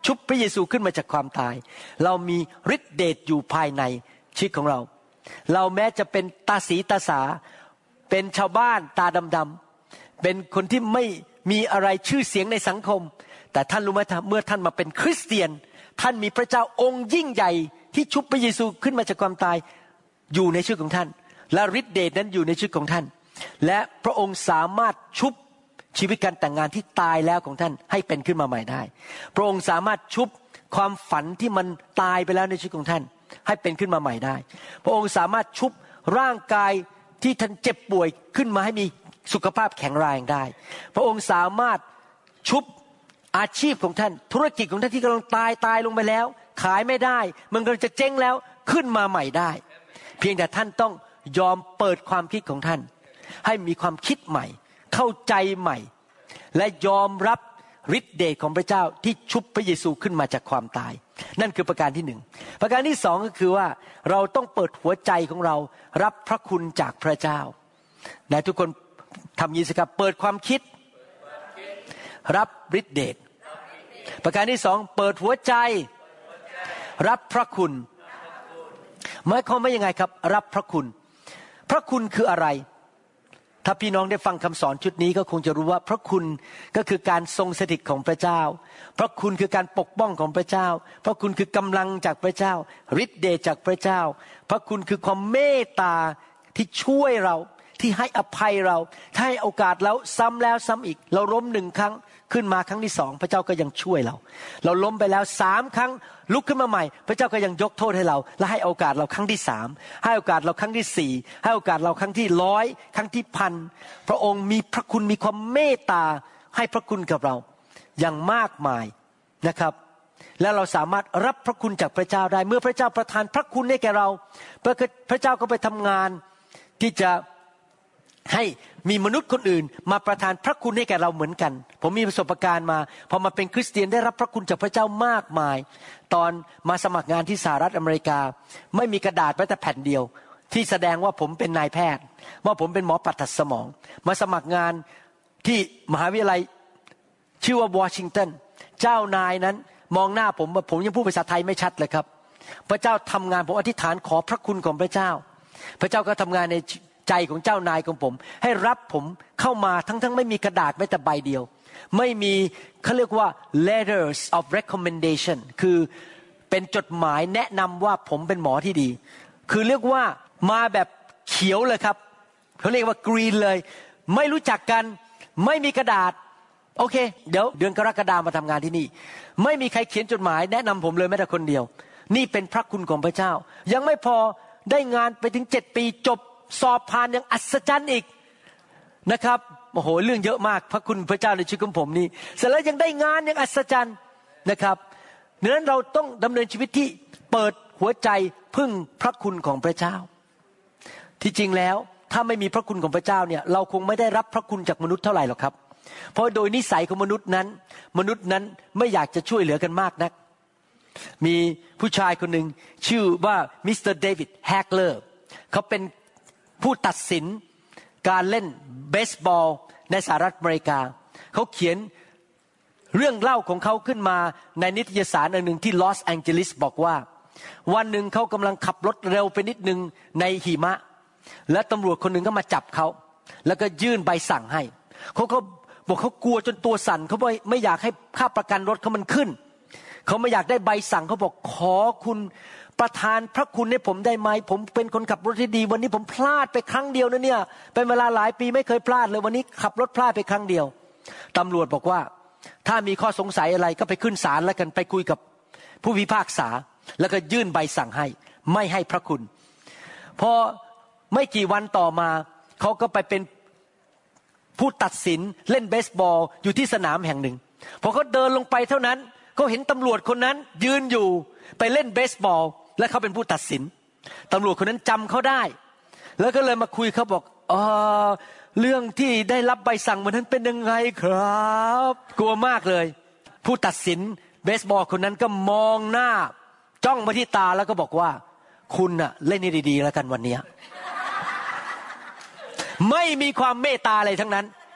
ชุบพระเยซูขึ้นมาจากความตายเรามีฤทธิ์เดชอยู่ภายในชีวิตของเราเราแม้จะเป็นตาสีตาสาเป็นชาวบ้านตาดำๆเป็นคนที่ไม่มีอะไรชื่อเสียงในสังคมแต่ท่านรู้ไหมเมื่อท่านมาเป็นคริสเตียนท่านมีพระเจ้าองค์ยิ่งใหญ่ที่ชุบพระเยซูขึ้นมาจากความตายอยู่ในชีวิตของท่านและฤทธิ์เดชนั้นอยู่ในชีวิตของท่านและพระองค์สามารถชุบชีวิตการแต่งงานที่ตายแล้วของท่านให้เป็นขึ้นมาใหม่ได้พระองค์สามารถชุบความฝันที่มันตายไปแล้วในชีวิตของท่านให้เป็นขึ้นมาใหม่ได้พระองค์สามารถชุบร่างกายที่ท่านเจ็บป่วยขึ้นมาให้มีสุขภาพแข็งแรงได้พระองค์สามารถชุบอาชีพของท่านธุรกิจของท่านที่กำลังตายตายลงไปแล้วขายไม่ได้มันกำลังจะเจ๊งแล้วขึ้นมาใหม่ได้เพียงแต่ท่านต้องยอมเปิดความคิดของท่านให้มีความคิดใหม่เข้าใจใหม่และยอมรับฤทธิ์เดชของพระเจ้าที่ชุบพระเยซูขึ้นมาจากความตายนั่นคือประการที่หนึ่งประการที่สองก็คือว่าเราต้องเปิดหัวใจของเรารับพระคุณจากพระเจ้าและทุกคนทำยี่สิครับเปิดความคิดรับฤทธิ์เดชประการที่สองเปิดหัวใจรับพระคุณหมายความว่ายังไงครับรับพระคุณพระคุณคืออะไรถ้าพี่น้องได้ฟังคำสอนชุดนี้ก็คงจะรู้ว่าพระคุณก็คือการทรงสถิตของพระเจ้าพระคุณคือการปกป้องของพระเจ้าพระคุณคือกำลังจากพระเจ้าฤทธิ์เดชจากพระเจ้าพระคุณคือความเมตตาที่ช่วยเราที่ให้อภัยเราถ้าให้โอกาสแล้วซ้ำแล้วซ้ำอีกเราล้มหนึ่งครั้งขึ้นมาครั้งที่สองพระเจ้าก็ยังช่วยเราเราล้มไปแล้วสามครั้งลุกขึ้นมาใหม่พระเจ้าก็ยังยกโทษให้เราและให้โอกาสเราครั้งที่สามให้โอกาสเราครั้งที่สี่ให้โอกาสเราครั้งที่ร้อยครั้งที่พันพระองค์มีพระคุณมีความเมตตาให้พระคุณกับเราอย่างมากมายนะครับและเราสามารถรับพระคุณจากพระเจ้าได้เมื่อพระเจ้าประทานพระคุณให้แก่เราพระเจ้าก็ไปทำงานที่จะให้มีมนุษย์คนอื่นมาประทานพระคุณให้แก่เราเหมือนกันผมมีประสบการณ์มาพอมาเป็นคริสเตียนได้รับพระคุณจากพระเจ้ามากมายตอนมาสมัครงานที่สหรัฐอเมริกาไม่มีกระดาษแม้แต่แผ่นเดียวที่แสดงว่าผมเป็นนายแพทย์ว่าผมเป็นหมอผ่าตัดสมองมาสมัครงานที่มหาวิทยาลัยชื่อว่าวอชิงตันเจ้านายนั้นมองหน้าผมผมยังพูดภาษาไทยไม่ชัดเลยครับพระเจ้าทำงานผมอธิษฐานขอพระคุณของพระเจ้าพระเจ้าก็ทำงานในใจของเจ้านายของผมให้รับผมเข้ามาทั้งๆไม่มีกระดาษแม้แต่ใบเดียวไม่มีเขาเรียกว่า letters of recommendation คือเป็นจดหมายแนะนำว่าผมเป็นหมอที่ดีคือเรียกว่ามาแบบเขียวเลยครับเขาเรียกว่า green เลยไม่รู้จักกันไม่มีกระดาษโอเคเดี๋ยวเดือนกรกฎาคมมาทำงานที่นี่ไม่มีใครเขียนจดหมายแนะนำผมเลยแม้แต่คนเดียวนี่เป็นพระคุณของพระเจ้ายังไม่พอได้งานไปถึงเจ็ดปีจบสอบผ่านอย่างอัศจรรย์อีกนะครับโอ้โหเรื่องเยอะมากพระคุณพระเจ้าในชีวิตของผมนี่เสร็จแล้วยังได้งานอย่างอัศจรรย์นะครับดังนั้นเราต้องดำเนินชีวิตที่เปิดหัวใจพึ่งพระคุณของพระเจ้าที่จริงแล้วถ้าไม่มีพระคุณของพระเจ้าเนี่ยเราคงไม่ได้รับพระคุณจากมนุษย์เท่าไหร่หรอกครับเพราะโดยนิสัยของมนุษย์นั้นมนุษย์นั้นไม่อยากจะช่วยเหลือกันมากนักมีผู้ชายคนหนึ่งชื่อว่ามิสเตอร์เดวิดแฮกเลอร์เขาเป็นผู้ตัดสินการเล่นเบสบอลในสหรัฐอเมริกาเขาเขียนเรื่องเล่าของเขาขึ้นมาในนิตยสารอันหนึ่งที่ลอสแองเจลิสบอกว่าวันหนึ่งเขากำลังขับรถเร็วไปนิดนึงในหิมะและตำรวจคนหนึ่งก็มาจับเขาแล้วก็ยื่นใบสั่งให้เขาก็บอกเขากลัวจนตัวสั่นเขาไม่ไม่อยากให้ค่าประกันรถเขามันขึ้นเขาไม่อยากได้ใบสั่งเขาบอกขอคุณประทานพระคุณให้ผมได้ไหมผมเป็นคนขับรถที่ดีวันนี้ผมพลาดไปครั้งเดียวนะเนี่ยเป็นเวลาหลายปีไม่เคยพลาดเลยวันนี้ขับรถพลาดไปครั้งเดียวตำรวจบอกว่าถ้ามีข้อสงสัยอะไรก็ไปขึ้นศาลแล้วกันไปคุยกับผู้พิพากษาแล้วก็ยื่นใบสั่งให้ไม่ให้พระคุณพอไม่กี่วันต่อมาเขาก็ไปเป็นผู้ตัดสินเล่นเบสบอลอยู่ที่สนามแห่งหนึ่งพอเขาเดินลงไปเท่านั้นเขาเห็นตำรวจคนนั้นยืนอยู่ไปเล่นเบสบอลและเขาเป็นผู้ตัดสินตำรวจคนนั้นจำเขาได้แล้วก็เลยมาคุยเขาบอกเออเรื่องที่ได้รับใบสั่งวันนั้นเป็นยังไงครับกลัวมากเลยผู้ตัดสินเบสบอลคนนั้นก็มองหน้าจ้องมาที่ตาแล้วก็บอกว่าคุณน่ะเล่นให้ดีๆแล้วกันวันนี้ไม่มีความเมตตาอะไรทั้งนั้น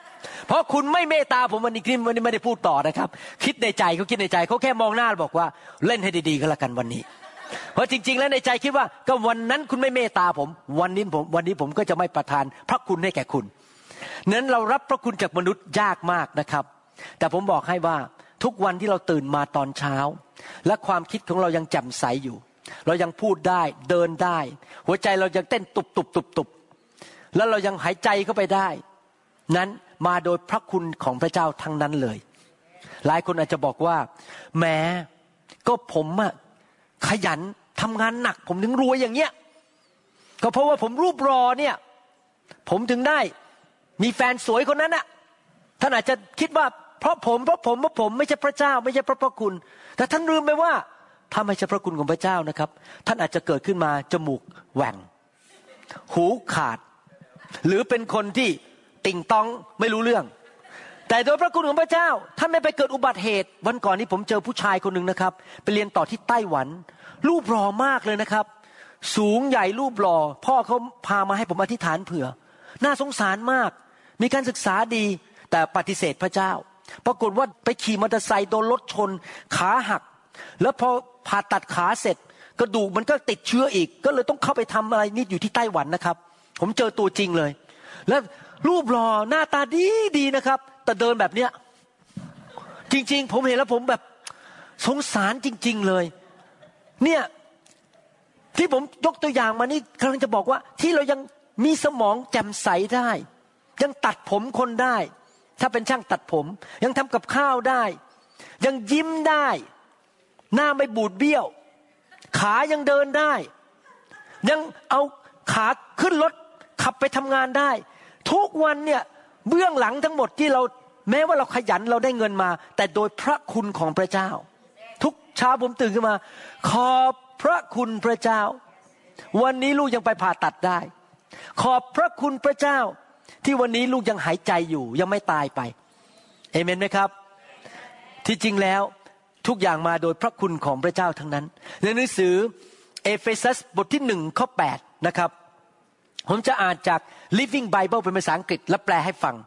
เพราะคุณไม่เมตตาผมวันนี้วันนี้ไม่ได้พูดต่อนะครับคิดในใจเขาคิดในใจเขาแค่มองหน้าบอกว่าเล่นให้ดีๆก็แล้วกันวันนี้เพราะจริงๆแล้วในใจคิดว่าก็วันนั้นคุณไม่เมตตาผมวันนี้ผมวันนี้ผมก็จะไม่ประทานพระคุณให้แก่คุณนั้นเรารับพระคุณจากมนุษย์ยากมากนะครับแต่ผมบอกให้ว่าทุกวันที่เราตื่นมาตอนเช้าและความคิดของเรายังแจ่มใสอยู่เรายังพูดได้เดินได้หัวใจเรายังเต้นตุบตุบตุบตุบแล้วเรายังหายใจเข้าไปได้นั้นมาโดยพระคุณของพระเจ้าทั้งนั้นเลยหลายคนอาจจะบอกว่าแหมก็ผมอะขยันทำงานหนักผมถึงรวยอย่างเงี้ยก็เพราะว่าผมรูปรอเนี่ยผมถึงได้มีแฟนสวยคนนั้นอะท่านอาจจะคิดว่าเพราะผมเพราะผมเพราะผมไม่ใช่พระเจ้าไม่ใช่พระพระคุณแต่ท่านลืมไปว่าถ้าไม่ใช่พระคุณของพระเจ้านะครับท่านอาจจะเกิดขึ้นมาจมูกแหว่งหูขาดหรือเป็นคนที่ติ่งต้องไม่รู้เรื่องแต่โดยพระคุณของพระเจ้าท่านไม่ไปเกิดอุบัติเหตุวันก่อนนี้ผมเจอผู้ชายคนหนึ่งนะครับไปเรียนต่อที่ไต้หวันรูปหล่อมากเลยนะครับสูงใหญ่รูปหล่อพ่อเขาพามาให้ผมอธิษฐานเผื่อน่าสงสารมากมีการศึกษาดีแต่ปฏิเสธพระเจ้าปรากฏว่าไปขี่มอเตอร์ไซค์โดนรถชนขาหักแล้วพอผ่าตัดขาเสร็จกระดูกมันก็ติดเชื้ออีกก็เลยต้องเข้าไปทำอะไรนี่อยู่ที่ไต้หวันนะครับผมเจอตัวจริงเลยแล้วรูปหล่อหน้าตาดีดีนะครับแต่เดินแบบเนี้ยจริงๆผมเห็นแล้วผมแบบสงสารจริงๆเลยเนี่ยที่ผมยกตัวอย่างมานี่กำลังจะบอกว่าที่เรายังมีสมองแจ่มใสได้ยังตัดผมคนได้ถ้าเป็นช่างตัดผมยังทำกับข้าวได้ยังยิ้มได้หน้าไม่บูดเบี้ยวขายังเดินได้ยังเอาขาขึ้นรถขับไปทำงานได้ทุกวันเนี่ยเบื้องหลังทั้งหมดที่เราแม้ว่าเราขยันเราได้เงินมาแต่โดยพระคุณของพระเจ้าทุกเช้าผมตื่นขึ้นมาขอบพระคุณพระเจ้าวันนี้ลูกยังไปผ่าตัดได้ขอบพระคุณพระเจ้าที่วันนี้ลูกยังหายใจอยู่ยังไม่ตายไปเอเมนไหมครับที่จริงแล้วทุกอย่างมาโดยพระคุณของพระเจ้าทั้งนั้นในหนังสือเอเฟซัสบทที่หนึ่งข้อแปดนะครับผมจะอ่านจาก Living Bible เป็นภาษาอังกฤษและแปลให้ฟัง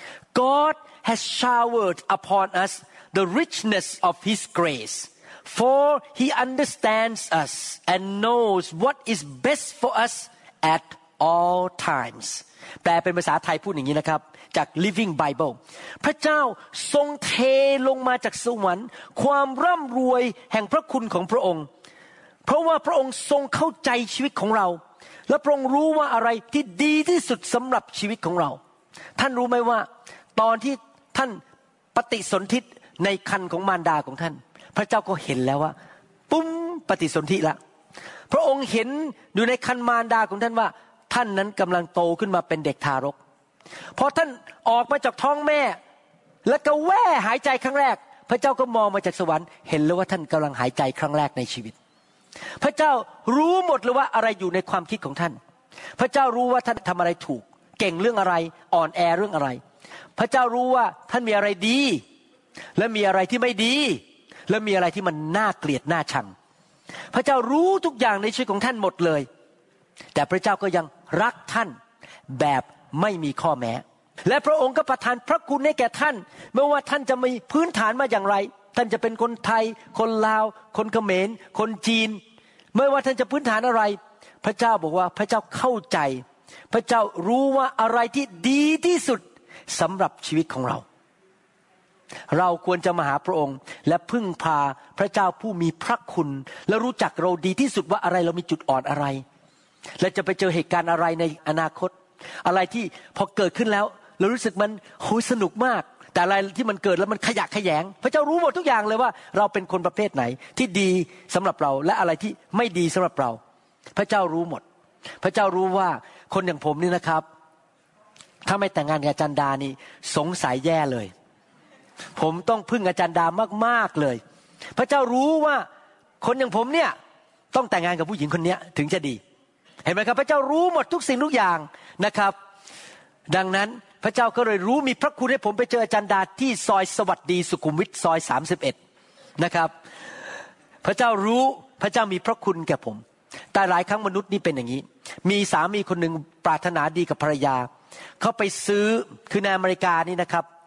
God has showered upon us the richness of His grace for He understands us and knows what is best for us at all times แปลเป็นภาษาไทยพูดอย่างนี้นะครับจาก Living Bible พระเจ้าทรงเทลงมาจากสวรรค์ความร่ำรวยแห่งพระคุณของพระองค์เพราะว่าพระองค์ทรงเข้าใจชีวิตของเราและพระองค์รู้ว่าอะไรที่ดีที่สุดสำหรับชีวิตของเราท่านรู้ไหมว่าตอนที่ท่านปฏิสนธิในครรภ์ของมารดาของท่านพระเจ้าก็เห็นแล้วว่าปุ้มปฏิสนธิละพระองค์เห็นอยู่ในครรภ์มารดาของท่านว่าท่านนั้นกำลังโตขึ้นมาเป็นเด็กทารกพอท่านออกมาจากท้องแม่แล้วก็แว่หายใจครั้งแรกพระเจ้าก็มองมาจากสวรรค์เห็นแล้วว่าท่านกำลังหายใจครั้งแรกในชีวิตพระเจ้ารู้หมดเลยว่าอะไรอยู่ในความคิดของท่านพระเจ้ารู้ว่าท่านทำอะไรถูกเก่งเรื่องอะไรอ่อนแอเรื่องอะไรพระเจ้ารู้ว่าท่านมีอะไรดีและมีอะไรที่ไม่ดีและมีอะไรที่มันน่าเกลียดน่าชังพระเจ้ารู้ทุกอย่างในชีวิตของท่านหมดเลยแต่พระเจ้าก็ยังรักท่านแบบไม่มีข้อแม้และพระองค์ก็ประทานพระคุณให้แก่ท่านไม่ว่าท่านจะมีพื้นฐานมาอย่างไรท่านจะเป็นคนไทยคนลาวคนเขมรคนจีนไม่ว่าท่านจะพื้นฐานอะไรพระเจ้าบอกว่าพระเจ้าเข้าใจพระเจ้ารู้ว่าอะไรที่ดีที่สุดสำหรับชีวิตของเราเราควรจะมาหาพระองค์และพึ่งพาพระเจ้าผู้มีพระคุณและรู้จักเราดีที่สุดว่าอะไรเรามีจุดอ่อนอะไรและจะไปเจอเหตุการณ์อะไรในอนาคตอะไรที่พอเกิดขึ้นแล้วเรารู้สึกมันโหสนุกมากแต่อะไรที่มันเกิดแล้วมันขยะแขยงพระเจ้ารู้หมดทุกอย่างเลยว่าเราเป็นคนประเภทไหนที่ดีสำหรับเราและอะไรที่ไม่ดีสำหรับเราพระเจ้ารู้หมดพระเจ้ารู้ว่าคนอย่างผมนี่นะครับถ้าไม่แต่งงานกับอาจารย์ดานี่สงสัยแย่เลยผมต้องพึ่งอาจารย์ดามากๆเลยพระเจ้ารู้ว่าคนอย่างผมเนี่ยต้องแต่งงานกับผู้หญิงคนนี้ถึงจะดีเห็นไหมครับพระเจ้ารู้หมดทุกสิ่งทุกอย่างนะครับดังนั้นพระเจ้าก็เลยรู้มีพระคุณให้ผมไปเจออาจารย์ดาที่ซอยสวัสดีสุขุมวิทซอยสามสิบเอ็ดนะครับพระเจ้ารู้พระเจ้ามีพระคุณแก่ผมแต่หลายครั้งมนุษย์นี่เป็นอย่างนี้มีสามีคนหนึ่งปรารถนาดีกับภรรยาเขาไปซื้อคือในอเมริกานี่นะครับ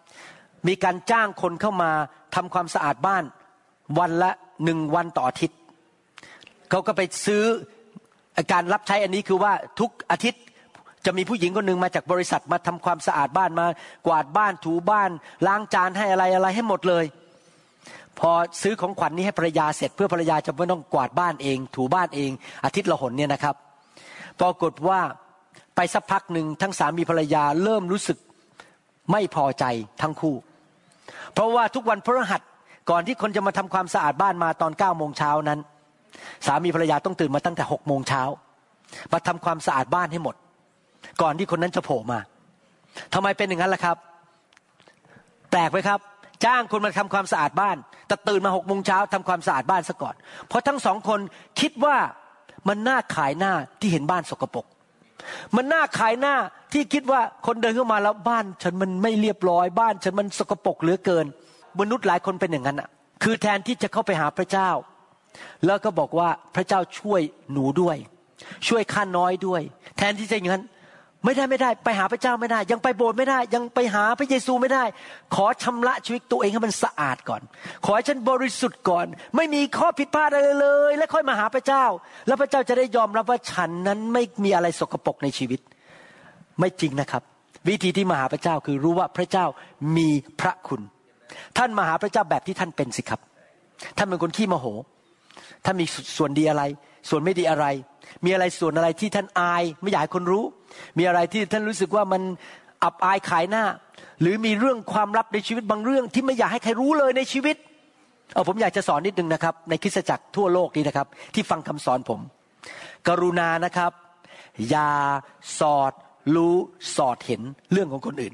มีการจ้างคนเข้ามาทำความสะอาดบ้านวันละหนึ่งวันต่ออาทิตย์เขาก็ไปซื้อการรับใช้อันนี้คือว่าทุกอาทิตย์จะมีผู้หญิงคนหนึ่งมาจากบริษัทมาทำความสะอาดบ้านมากวาดบ้านถูบ้านล้างจานให้อะไรอะไรให้หมดเลยพอซื้อของขวัญ น, นี้ให้ภรรยาเสร็จเพื่อภรรยาจะไม่ต้องกวาดบ้านเองถูบ้านเองอาทิตย์ละหนเนี่ยนะครับปรากฏว่าไปสักพักหนึ่งทั้งสามีภรรยาเริ่มรู้สึกไม่พอใจทั้งคู่เพราะว่าทุกวันพฤหัสก่อนที่คนจะมาทำความสะอาดบ้านมาตอนเก้าโมงเช้านั้นสามีภรรยาต้องตื่นมาตั้งแต่หกโมงเช้ามาทำความสะอาดบ้านให้หมดก่อนที่คนนั้นจะโผล่มาทำไมเป็นอย่างนั้นล่ะครับแปลกไหมครับจ้างคนมาทำความสะอาดบ้านแต่ตื่นมาหกโมงเช้าทำความสะอาดบ้านซะก่อนเพราะทั้งสองคนคิดว่ามันน่าขายหน้าที่เห็นบ้านสกปรกมันน่าขายหน้าที่คิดว่าคนเดินเข้ามาแล้วบ้านฉันมันไม่เรียบร้อยบ้านฉันมันสกปรกเหลือเกินมนุษย์หลายคนเป็นอย่างนั้นอ่ะคือแทนที่จะเข้าไปหาพระเจ้าแล้วก็บอกว่าพระเจ้าช่วยหนูด้วยช่วยข้าน้อยด้วยแทนที่จะอย่างนั้นไม่ได้ไม่ได้ไปหาพระเจ้าไม่ได้ยังไปโบสถ์ไม่ได้ยังไปหาพระเยซูไม่ได้ขอชำระชีวิตตัวเองให้มันสะอาดก่อนขอให้ฉันบริสุทธิ์ก่อนไม่มีข้อผิดพลาดอะไรเลยแล้วค่อยมาหาพระเจ้าแล้วพระเจ้าจะได้ยอมรับว่าฉันนั้นไม่มีอะไรสกปรกในชีวิตไม่จริงนะครับวิธีที่มาหาพระเจ้าคือรู้ว่าพระเจ้ามีพระคุณท่านมาหาพระเจ้าแบบที่ท่านเป็นสิครับท่านเป็นคนขี้โมโหท่านมีส่วนดีอะไรส่วนไม่ดีอะไรมีอะไรส่วนอะไรที่ท่านอายไม่อยากให้คนรู้มีอะไรที่ท่านรู้สึกว่ามันอับอายขายหน้าหรือมีเรื่องความลับในชีวิตบางเรื่องที่ไม่อยากให้ใครรู้เลยในชีวิตเออผมอยากจะสอนนิดนึงนะครับในคริสตจักรทั่วโลกนี้นะครับที่ฟังคำสอนผมกรุณานะครับอย่าสอดรู้สอดเห็นเรื่องของคนอื่น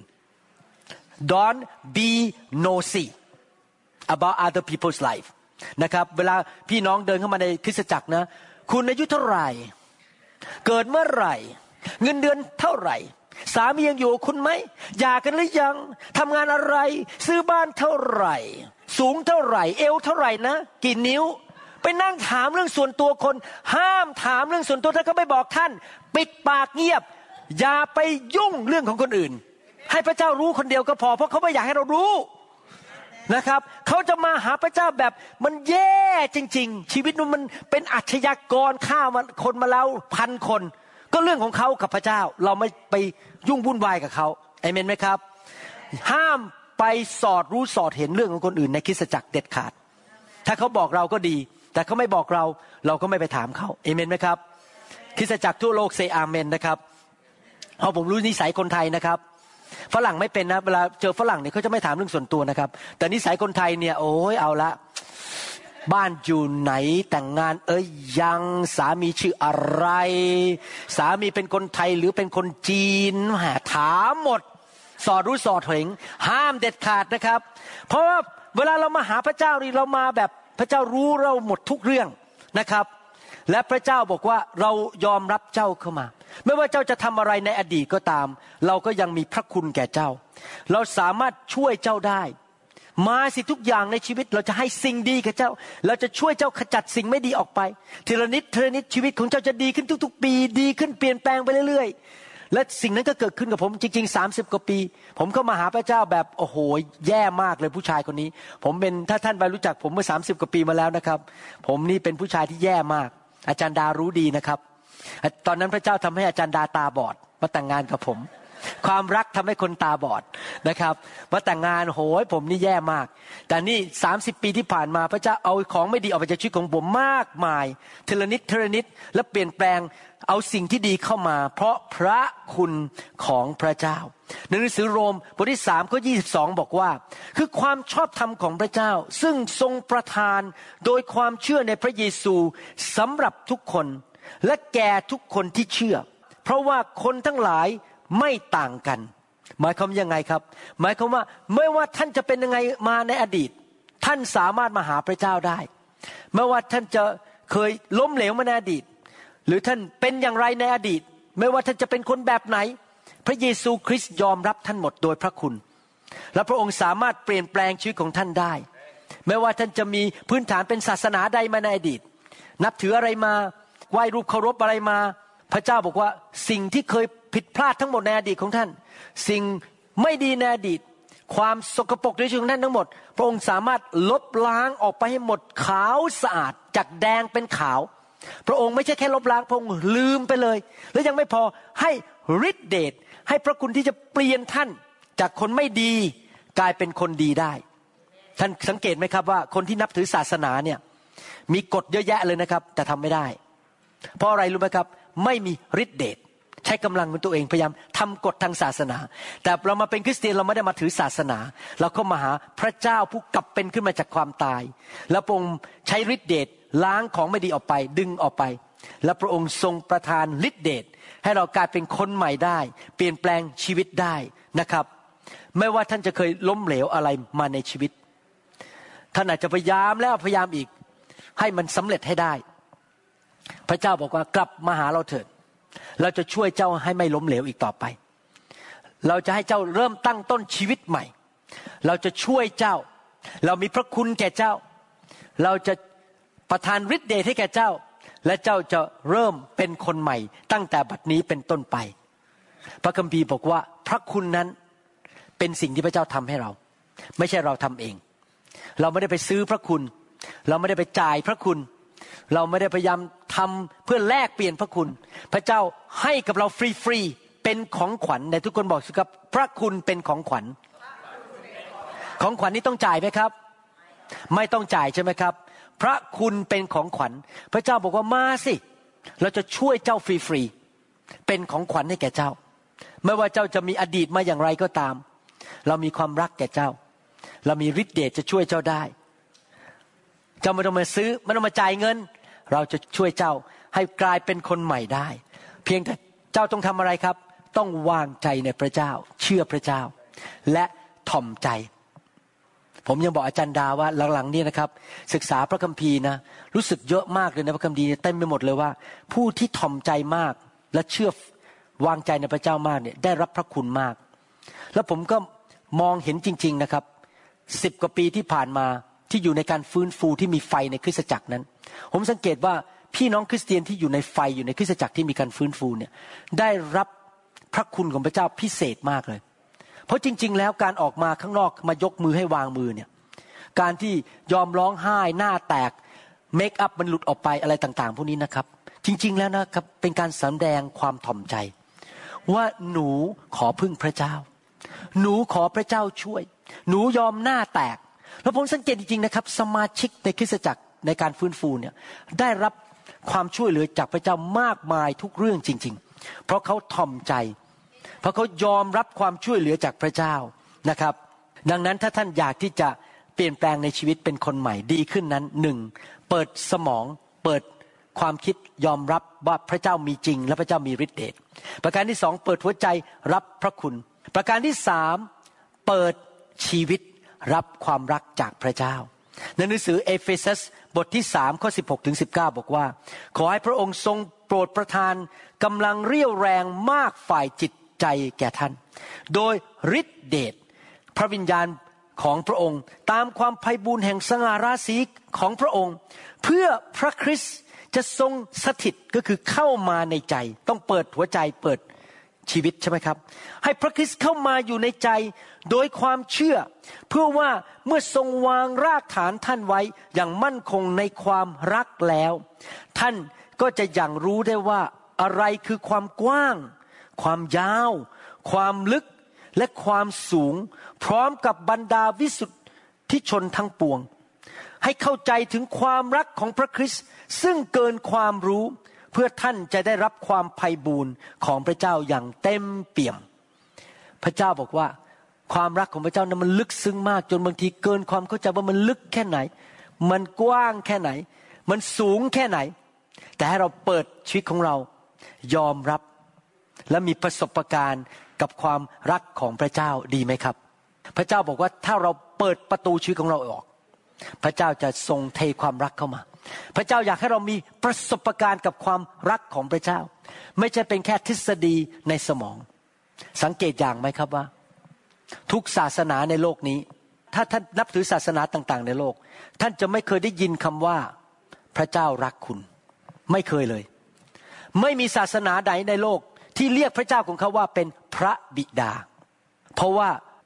Don't be nosy about other people's life นะครับเวลาพี่น้องเดินเข้ามาในคริสตจักรนะคุณอายุเท่าไหร่เกิดเมื่อไหร่เงินเดือนเท่าไหร่สามียังอยู่คุณไหมหย่ากันหรือยังทำงานอะไรซื้อบ้านเท่าไหร่สูงเท่าไหร่เอวเท่าไหร่นะกี่นิ้วไปนั่งถามเรื่องส่วนตัวคนห้ามถามเรื่องส่วนตัวถ้าเขาไม่บอกท่านปิดปากเงียบอย่าไปยุ่งเรื่องของคนอื่นให้พระเจ้ารู้คนเดียวก็พอเพราะเขาไม่อยากให้เรารู้นะครับเขาจะมาหาพระเจ้าแบบมันแย่จริงๆชีวิตมันเป็นอาชญากรฆ่ามันคนมาแล้วพันคนก็เรื่องของเขากับพระเจ้าเราไม่ไปยุ่งวุ่นวายกับเขาเอเมนไหมครับห้ามไปสอดรู้สอดเห็นเรื่องของคนอื่นในคริสตจักรเด็ดขาดถ้าเขาบอกเราก็ดีแต่เขาไม่บอกเราเราก็ไม่ไปถามเขาเอเมนไหมครับคริสตจักรทั่วโลกเซอาเมนนะครับเพราะผมรู้นิสัยคนไทยนะครับฝรั่งไม่เป็นนะเวลาเจอฝรั่งเนี่ยเขาจะไม่ถามเรื่องส่วนตัวนะครับแต่นิสัยคนไทยเนี่ยโอ้ยเอาละบ้านอยู่ไหนแต่งงานเอ้ยยังสามีชื่ออะไรสามีเป็นคนไทยหรือเป็นคนจีนหาถามหมดสอดรู้สอดเห็นห้ามเด็ดขาดนะครับเพราะว่าเวลาเรามาหาพระเจ้านี่เรามาแบบพระเจ้ารู้เราหมดทุกเรื่องนะครับและพระเจ้าบอกว่าเรายอมรับเจ้าเข้ามาไม่ว่าเจ้าจะทำอะไรในอดีตก็ตามเราก็ยังมีพระคุณแก่เจ้าเราสามารถช่วยเจ้าได้มาสิทุกอย่างในชีวิตเราจะให้สิ่งดีกับเจ้าเราจะช่วยเจ้าขจัดสิ่งไม่ดีออกไปทีละนิดทีละนิดชีวิตของเจ้าจะดีขึ้นทุกๆปีดีขึ้นเปลี่ยนแปลงไปเรื่อยๆและสิ่งนั้นก็เกิดขึ้นกับผมจริงๆสามสิบกว่าปีผมก็มาหาพระเจ้าแบบโอ้โหแย่มากเลยผู้ชายคนนี้ผมเป็นถ้าท่านไปรู้จักผมเมื่อสามสิบกว่าปีมาแล้วนะครับผมนี่เป็นผู้ชายที่แย่มากอาจารย์ดารู้ดีนะครับตอนนั้นพระเจ้าทำให้อาจารย์ดาตาบอดมาแต่งงานกับผมความรักทำให้คนตาบอดนะครับมาแต่งงานโหยผมนี่แย่มากแต่นี่สามสิบปีที่ผ่านมาพระเจ้าเอาของไม่ดีออกไปจากชีวิตของผมมากมายทีละนิดทีละนิดและเปลี่ยนแปลงเอาสิ่งที่ดีเข้ามาเพราะพระคุณของพระเจ้าในหนังสือโรมบทที่สามข้อยี่สิบสองบอกว่าคือความชอบธรรมของพระเจ้าซึ่งทรงประทานโดยความเชื่อในพระเยซูสำหรับทุกคนและแก่ทุกคนที่เชื่อเพราะว่าคนทั้งหลายไม่ต่างกันหมายความยังไงครับหมายความว่าไม่ว่าท่านจะเป็นยังไงมาในอดีตท่านสามารถมาหาพระเจ้าได้ไม่ว่าท่านจะเคยล้มเหลวมาในอดีตหรือท่านเป็นอย่างไรในอดีตไม่ว่าท่านจะเป็นคนแบบไหนพระเยซูคริสต์ยอมรับท่านหมดโดยพระคุณและพระองค์สามารถเปลี่ยนแปลงชีวิตของท่านได้ไม่ว่าท่านจะมีพื้นฐานเป็นศาสนาใดมาในอดีตนับถืออะไรมาไหว้รูปเคารพอะไรมาพระเจ้าบอกว่าสิ่งที่เคยผิดพลาดทั้งหมดในอดีตของท่านสิ่งไม่ดีในอดีตความสกปรกในชีวิตของท่านทั้งหมดพระองค์สามารถลบล้างออกไปให้หมดขาวสะอาดจากแดงเป็นขาวพระองค์ไม่ใช่แค่ลบล้างพระองค์ลืมไปเลยและยังไม่พอให้ฤทธิเดชให้พระคุณที่จะเปลี่ยนท่านจากคนไม่ดีกลายเป็นคนดีได้ท่านสังเกตไหมครับว่าคนที่นับถือศาสนาเนี่ยมีกฎเยอะแยะเลยนะครับแต่ทำไม่ได้เพราะอะไรรู้ไหมครับไม่มีฤทธิเดชใช้กำลังของตัวเองพยายามทำกฎทางศาสนาแต่เรามาเป็นคริสเตียนเราไม่ได้มาถือศาสนาเราก็มาหาพระเจ้าผู้กลับเป็นขึ้นมาจากความตายแล้วพระองค์ใช้ฤทธิเดชล้างของไม่ดีออกไปดึงออกไปและพระองค์ทรงประทานฤทธิเดชให้เรากลายเป็นคนใหม่ได้เปลี่ยนแปลงชีวิตได้นะครับไม่ว่าท่านจะเคยล้มเหลวอะไรมาในชีวิตท่านอาจจะพยายามแล้วพยายามอีกให้มันสำเร็จให้ได้พระเจ้าบอกว่ากลับมาหาเราเถิดเราจะช่วยเจ้าให้ไม่ล้มเหลวอีกต่อไปเราจะให้เจ้าเริ่มตั้งต้นชีวิตใหม่เราจะช่วยเจ้าเรามีพระคุณแก่เจ้าเราจะประทานฤทธิ์เดชให้แก่เจ้าและเจ้าจะเริ่มเป็นคนใหม่ตั้งแต่บัดนี้เป็นต้นไปพระคัมภีร์บอกว่าพระคุณนั้นเป็นสิ่งที่พระเจ้าทำให้เราไม่ใช่เราทำเองเราไม่ได้ไปซื้อพระคุณเราไม่ได้ไปจ่ายพระคุณเราไม่ได้พยายามทำเพื่อแลกเปลี่ยนพระคุณพระเจ้าให้กับเราฟรีๆเป็นของขวัญในทุกคนบอกสิครับพระคุณเป็นของขวัญของขวัญนี้ต้องจ่ายไหมครับไม่ต้องจ่ายใช่ไหมครับพระคุณเป็นของขวัญพระเจ้าบอกว่ามาสิเราจะช่วยเจ้าฟรีๆเป็นของขวัญให้แก่เจ้าไม่ว่าเจ้าจะมีอดีตมาอย่างไรก็ตามเรามีความรักแก่เจ้าเรามีฤทธิ์เดชจะช่วยเจ้าได้เจ้าไม่ต้องมาซื้อไม่ต้องมาจ่ายเงินเราจะช่วยเจ้าให้กลายเป็นคนใหม่ได้เพียงแต่เจ้าต้องทำอะไรครับต้องวางใจในพระเจ้าเชื่อพระเจ้าและถ่อมใจผมยังบอกอาจารย์ดาว่าหลังๆนี้นะครับศึกษาพระคัมภีร์นะรู้สึกเยอะมากเลยในพระคัมภีร์เต็มไปหมดเลยว่าผู้ที่ถ่อมใจมากและเชื่อวางใจในพระเจ้ามากเนี่ยได้รับพระคุณมากแล้วผมก็มองเห็นจริงๆนะครับสิบกว่าปีที่ผ่านมาที่อยู่ในการฟื้นฟูที่มีไฟในคริสตจักรนั้นผมสังเกตว่าพี่น้องคริสเตียนที่อยู่ในไฟอยู่ในคริสตจักรที่มีการฟื้นฟูเนี่ยได้รับพระคุณของพระเจ้าพิเศษมากเลยเพราะจริงๆแล้วการออกมาข้างนอกมายกมือให้วางมือเนี่ยการที่ยอมร้องไห้หน้าแตกเมคอัพมันหลุดออกไปอะไรต่างๆพวกนี้นะครับจริงๆแล้วนะครับเป็นการแสดงความถ่อมใจว่าหนูขอพึ่งพระเจ้าหนูขอพระเจ้าช่วยหนูยอมหน้าแตกแล้วผมสังเกตจริงๆนะครับสมาชิกในคริสตจักรในการฟื้นฟูเนี่ยได้รับความช่วยเหลือจากพระเจ้ามากมายทุกเรื่องจริงๆเพราะเขาถ่อมใจเพราะเขายอมรับความช่วยเหลือจากพระเจ้านะครับดังนั้นถ้าท่านอยากที่จะเปลี่ยนแปลงในชีวิตเป็นคนใหม่ดีขึ้นนั้นหนึ่งเปิดสมองเปิดความคิดยอมรับว่าพระเจ้ามีจริงและพระเจ้ามีฤทธิ์เดชประการที่สองเปิดหัวใจรับพระคุณประการที่สามเปิดชีวิตรับความรักจากพระเจ้าในหนังสือเอเฟซัสบทที่สามข้อสิบหกถึงสิบเก้าบอกว่าขอให้พระองค์ทรงโปรดประทานกำลังเรี่ยวแรงมากฝ่ายจิตใจแก่ท่านโดยฤทธิเดชพระวิญญาณของพระองค์ตามความไพบูลย์แห่งสง่าราศีของพระองค์เพื่อพระคริสต์จะทรงสถิตก็คือเข้ามาในใจต้องเปิดหัวใจเปิดชีวิตใช่ไหมครับให้พระคริสต์เข้ามาอยู่ในใจโดยความเชื่อเพื่อว่าเมื่อทรงวางรากฐานท่านไว้อย่างมั่นคงในความรักแล้วท่านก็จะอย่างรู้ได้ว่าอะไรคือความกว้างความยาวความลึกและความสูงพร้อมกับบรรดาวิสุทธิชนทั้งปวงให้เข้าใจถึงความรักของพระคริสต์ซึ่งเกินความรู้เพื่อท่านจะได้รับความไพบูลย์ของพระเจ้าอย่างเต็มเปี่ยมพระเจ้าบอกว่าความรักของพระเจ้านั้นมันลึกซึ้งมากจนบางทีเกินความเข้าใจว่ามันลึกแค่ไหนมันกว้างแค่ไหนมันสูงแค่ไหนแต่ให้เราเปิดชีวิตของเรายอมรับและมีประสบการณ์กับความรักของพระเจ้าดีไหมครับพระเจ้าบอกว่าถ้าเราเปิดประตูชีวิตของเราออกพระเจ้าจะทรงเทความรักเข้ามาพระเจ้าอยากให้เรามีประสบการณ์กับความรักของพระเจ้าไม่ใช่เป็นแค่ทฤษฎีในสมองสังเกตอย่างไหมครับว่าทุกศาสนาในโลกนี้ถ้าท่านนับถือศาสนาต่างๆในโลกท่านจะไม่เคยได้ยินคำว่าพระเจ้ารักคุณไม่เคยเลยไม่มีศาสนาใดในโลกที่เรียกพระเจ้าของเขาว่าเป็นพระบิดาเพราะว่า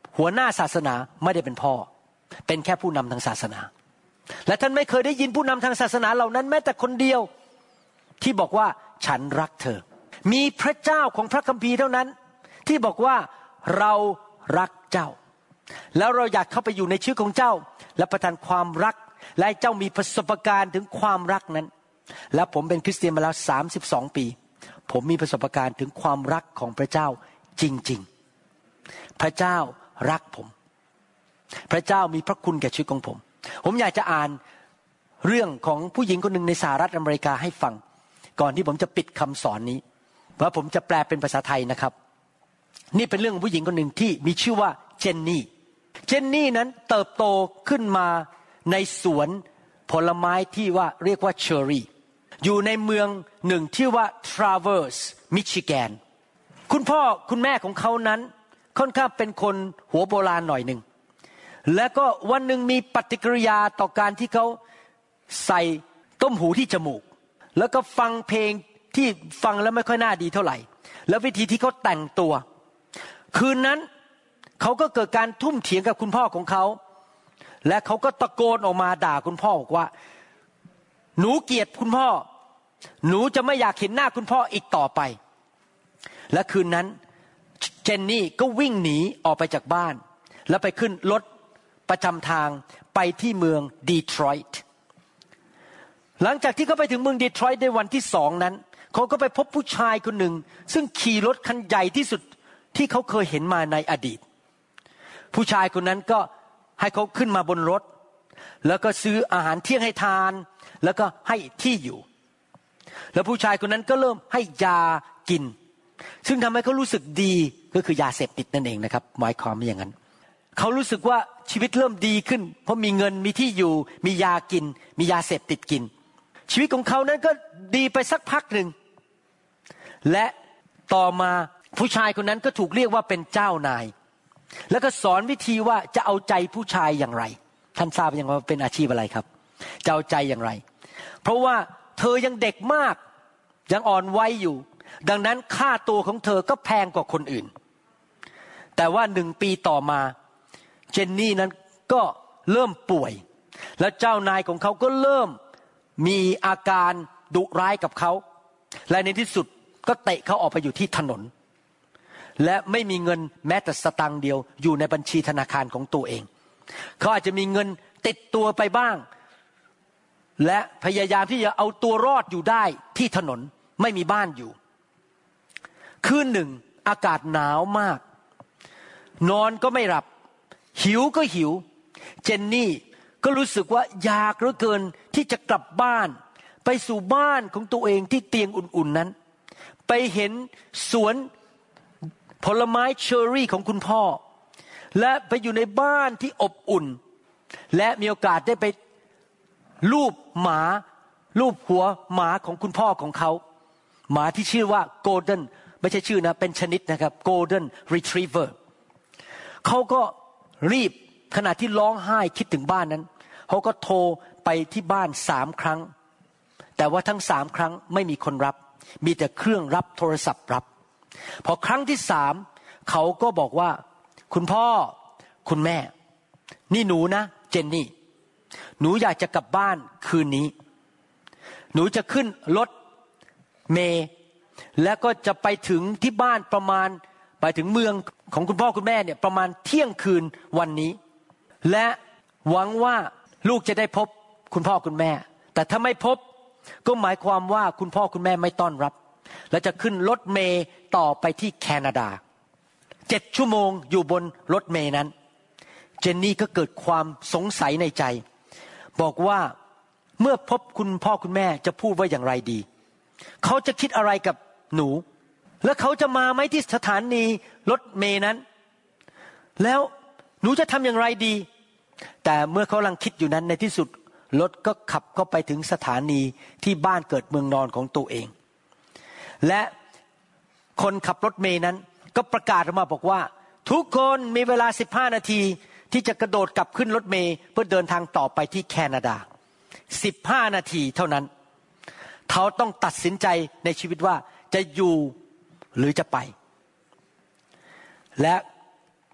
หัวหน้าศาสนาไม่ได้เป็นพ่อเป็นแค่ผู้นำทางศาสนาและท่านไม่เคยได้ยินผู้นำทางศาสนาเหล่านั้นแม้แต่คนเดียวที่บอกว่าฉันรักเธอมีพระเจ้าของพระคัมภีร์เท่านั้นที่บอกว่าเรารักเจ้าแล้วเราอยากเข้าไปอยู่ในชีวิตของเจ้าและประทานความรักและเจ้ามีประสบการณ์ถึงความรักนั้นและผมเป็นคริสเตียนมาแล้วสามสิบสองปีผมมีประสบการณ์ถึงความรักของพระเจ้าจริงๆพระเจ้ารักผมพระเจ้ามีพระคุณแก่ชีวิตของผมผมอยากจะอ่านเรื่องของผู้หญิงคนหนึ่งในสหรัฐอเมริกาให้ฟังก่อนที่ผมจะปิดคำสอนนี้เพราะผมจะแปลเป็นภาษาไทยนะครับนี่เป็นเรื่องของผู้หญิงคนหนึ่งที่มีชื่อว่าเจนนี่เจนนี่นั้นเติบโตขึ้นมาในสวนผลไม้ที่ว่าเรียกว่าเชอร์รี่อยู่ในเมืองหนึ่งที่ว่าทราเวอร์สมิชิแกนคุณพ่อคุณแม่ของเขานั้นค่อนข้างเป็นคนหัวโบราณหน่อยหนึ่งแล้วก็วันหนึ่งมีปฏิกิริยาต่อการที่เขาใส่ต้มหูที่จมูกแล้วก็ฟังเพลงที่ฟังแล้วไม่ค่อยน่าดีเท่าไหร่แล้ววิธีที่เขาแต่งตัวคืนนั้นเขาก็เกิดการทุ่มเถียงกับคุณพ่อของเขาและเขาก็ตะโกนออกมาด่าคุณพ่อบอกว่าหนูเกลียดคุณพ่อหนูจะไม่อยากเห็นหน้าคุณพ่ออีกต่อไปและคืนนั้นเจนนี่ก็วิ่งหนีออกไปจากบ้านแล้วไปขึ้นรถประจำทางไปที่เมืองดีทรอยต์หลังจากที่เขาไปถึงเมืองดีทรอยต์ในวันที่สองนั้นเขาก็ไปพบผู้ชายคนหนึ่งซึ่งขี่รถคันใหญ่ที่สุดที่เขาเคยเห็นมาในอดีตผู้ชายคนนั้นก็ให้เขาขึ้นมาบนรถแล้วก็ซื้ออาหารเที่ยงให้ทานแล้วก็ให้ที่อยู่แล้วผู้ชายคนนั้นก็เริ่มให้ยากินซึ่งทำให้เขารู้สึกดีก็คือยาเสพติดนั่นเองนะครับหมายความว่าอย่างนั้นเขารู้สึกว่าชีวิตเริ่มดีขึ้นเพราะมีเงินมีที่อยู่มียากินมียาเสพติดกินชีวิตของเขานั้นก็ดีไปสักพักหนึ่งและต่อมาผู้ชายคนนั้นก็ถูกเรียกว่าเป็นเจ้านายแล้วก็สอนวิธีว่าจะเอาใจผู้ชายอย่างไรท่านทราบยังว่าเป็นอาชีพอะไรครับจะเอาใจอย่างไรเพราะว่าเธอยังเด็กมากยังอ่อนวัยอยู่ดังนั้นค่าตัวของเธอก็แพงกว่าคนอื่นแต่ว่าหนึ่งปีต่อมาเจนนี่นั้นก็เริ่มป่วยและเจ้านายของเขาก็เริ่มมีอาการดุร้ายกับเขาและในที่สุดก็เตะเขาออกไปอยู่ที่ถนนและไม่มีเงินแม้แต่สตางค์เดียวอยู่ในบัญชีธนาคารของตัวเองเขาอาจจะมีเงินติดตัวไปบ้างและพยายามที่จะเอาตัวรอดอยู่ได้ที่ถนนไม่มีบ้านอยู่คืนหนึ่งอากาศหนาวมากนอนก็ไม่หลับหิวก็หิวเจนนี่ก็รู้สึกว่าอยากเหลือเกินที่จะกลับบ้านไปสู่บ้านของตัวเองที่เตียงอุ่นๆนั้นไปเห็นสวนผลไม้เชอร์รี่ของคุณพ่อและไปอยู่ในบ้านที่อบอุ่นและมีโอกาสได้ไปลูบหมาลูบหัวหมาของคุณพ่อของเขาหมาที่ชื่อว่าโกลเด้นไม่ใช่ชื่อนะเป็นชนิดนะครับโกลเด้นรีทรีเวอร์เขาก็รีบขณะที่ร้องไห้คิดถึงบ้านนั้นเขาก็โทรไปที่บ้านสามครั้งแต่ว่าทั้งสามครั้งไม่มีคนรับมีแต่เครื่องรับโทรศัพท์รับพอครั้งที่สามเขาก็บอกว่าคุณพ่อคุณแม่นี่หนูนะเจนนี่หนูอยากจะกลับบ้านคืนนี้หนูจะขึ้นรถเมล์แล้วก็จะไปถึงที่บ้านประมาณไปถึงเมืองของคุณพ่อคุณแม่เนี่ยประมาณเที่ยงคืนวันนี้และหวังว่าลูกจะได้พบคุณพ่อคุณแม่แต่ถ้าไม่พบก็หมายความว่าคุณพ่อคุณแม่ไม่ต้อนรับและจะขึ้นรถเมล์ต่อไปที่แคนาดาเจ็ดชั่วโมงอยู่บนรถเมล์นั้นเจนนี่ก็เกิดความสงสัยในใจบอกว่าเมื่อพบคุณพ่อคุณแม่จะพูดว่าอย่างไรดีเขาจะคิดอะไรกับหนูแล้วเขาจะมาไหมที่สถานีรถเมล์นั้นแล้วหนูจะทำอย่างไรดีแต่เมื่อเขากำลังคิดอยู่นั้นในที่สุดรถก็ขับเข้าไปถึงสถานีที่บ้านเกิดเมืองนอนของตัวเองและคนขับรถเมล์นั้นก็ประกาศออกมาบอกว่าทุกคนมีเวลาสิบห้านาทีที่จะกระโดดกลับขึ้นรถเมล์เพื่อเดินทางต่อไปที่แคนาดาสิบห้านาทีเท่านั้นเขาต้องตัดสินใจในชีวิตว่าจะอยู่หรือจะไปและ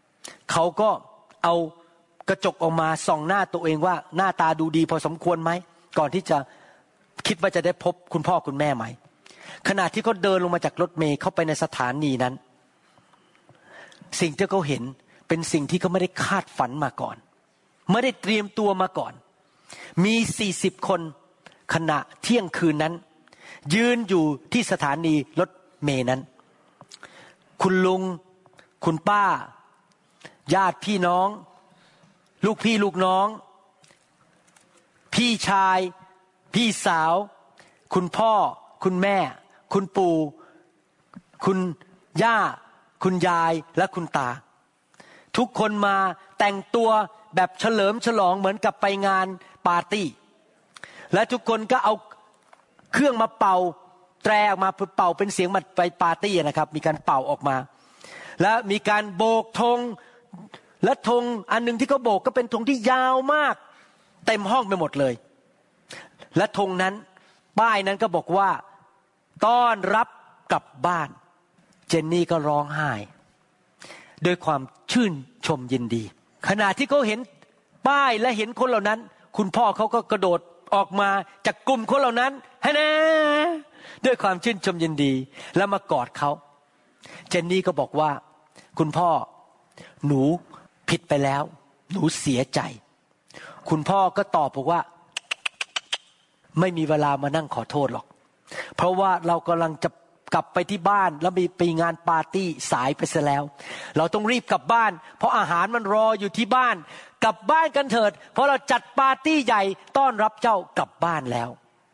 เขาก็เอากระจกออกมาส่องหน้าตัวเองว่าหน้าตาดูดีพอสมควรไหมก่อนที่จะคิดว่าจะได้พบคุณพ่อคุณแม่ใหม่ขณะที่เขาเดินลงมาจากรถเมล์เข้าไปในสถานีนั้นสิ่งที่เขาเห็นเป็นสิ่งที่เขาไม่ได้คาดฝันมาก่อนไม่ได้เตรียมตัวมาก่อนมีสี่สิบคนขณะเที่ยงคืนนั้นยืนอยู่ที่สถานีรถเมล์นั้นคุณลุงคุณป้าญาติพี่น้องลูกพี่ลูกน้องพี่ชายพี่สาวคุณพ่อคุณแม่คุณปู่คุณย่าคุณยายและคุณตาทุกคนมาแต่งตัวแบบเฉลิมฉลองเหมือนกับไปงานปาร์ตี้และทุกคนก็เอาเครื่องมาเป่าแตรออกมาเป่าเป็นเสียงมันไปปาร์ตี้นะครับมีการเป่าออกมาและมีการโบกธงและธงอันนึงที่เขาโบกก็เป็นธงที่ยาวมากเต็มห้องไปหมดเลยและธงนั้นป้ายนั้นก็บอกว่าต้อนรับกลับบ้านเจนนี่ก็ร้องไห้ด้วยความชื่นชมยินดีขณะที่เขาเห็นป้ายและเห็นคนเหล่านั้นคุณพ่อเขาก็กระโดดออกมาจากกลุ่มคนเหล่านั้นฮะนะด้วยความชื่นชมยินดีแล้วมากอดเขาเจนนี่ก็บอกว่าคุณพ่อหนูผิดไปแล้วหนูเสียใจคุณพ่อก็ตอบบอกว่าไม่มีเวลามานั่งขอโทษหรอกเพราะว่าเรากำลังจะกลับไปที่บ้านแล้วมีไปงานปาร์ตี้สายไปซะแล้วเราต้องรีบกลับบ้านเพราะอาหารมันรออยู่ที่บ้านกลับบ้านกันเถิดเพราะเราจัดปาร์ตี้ใหญ่ต้อนรับเจ้ากลับบ้านแล้ว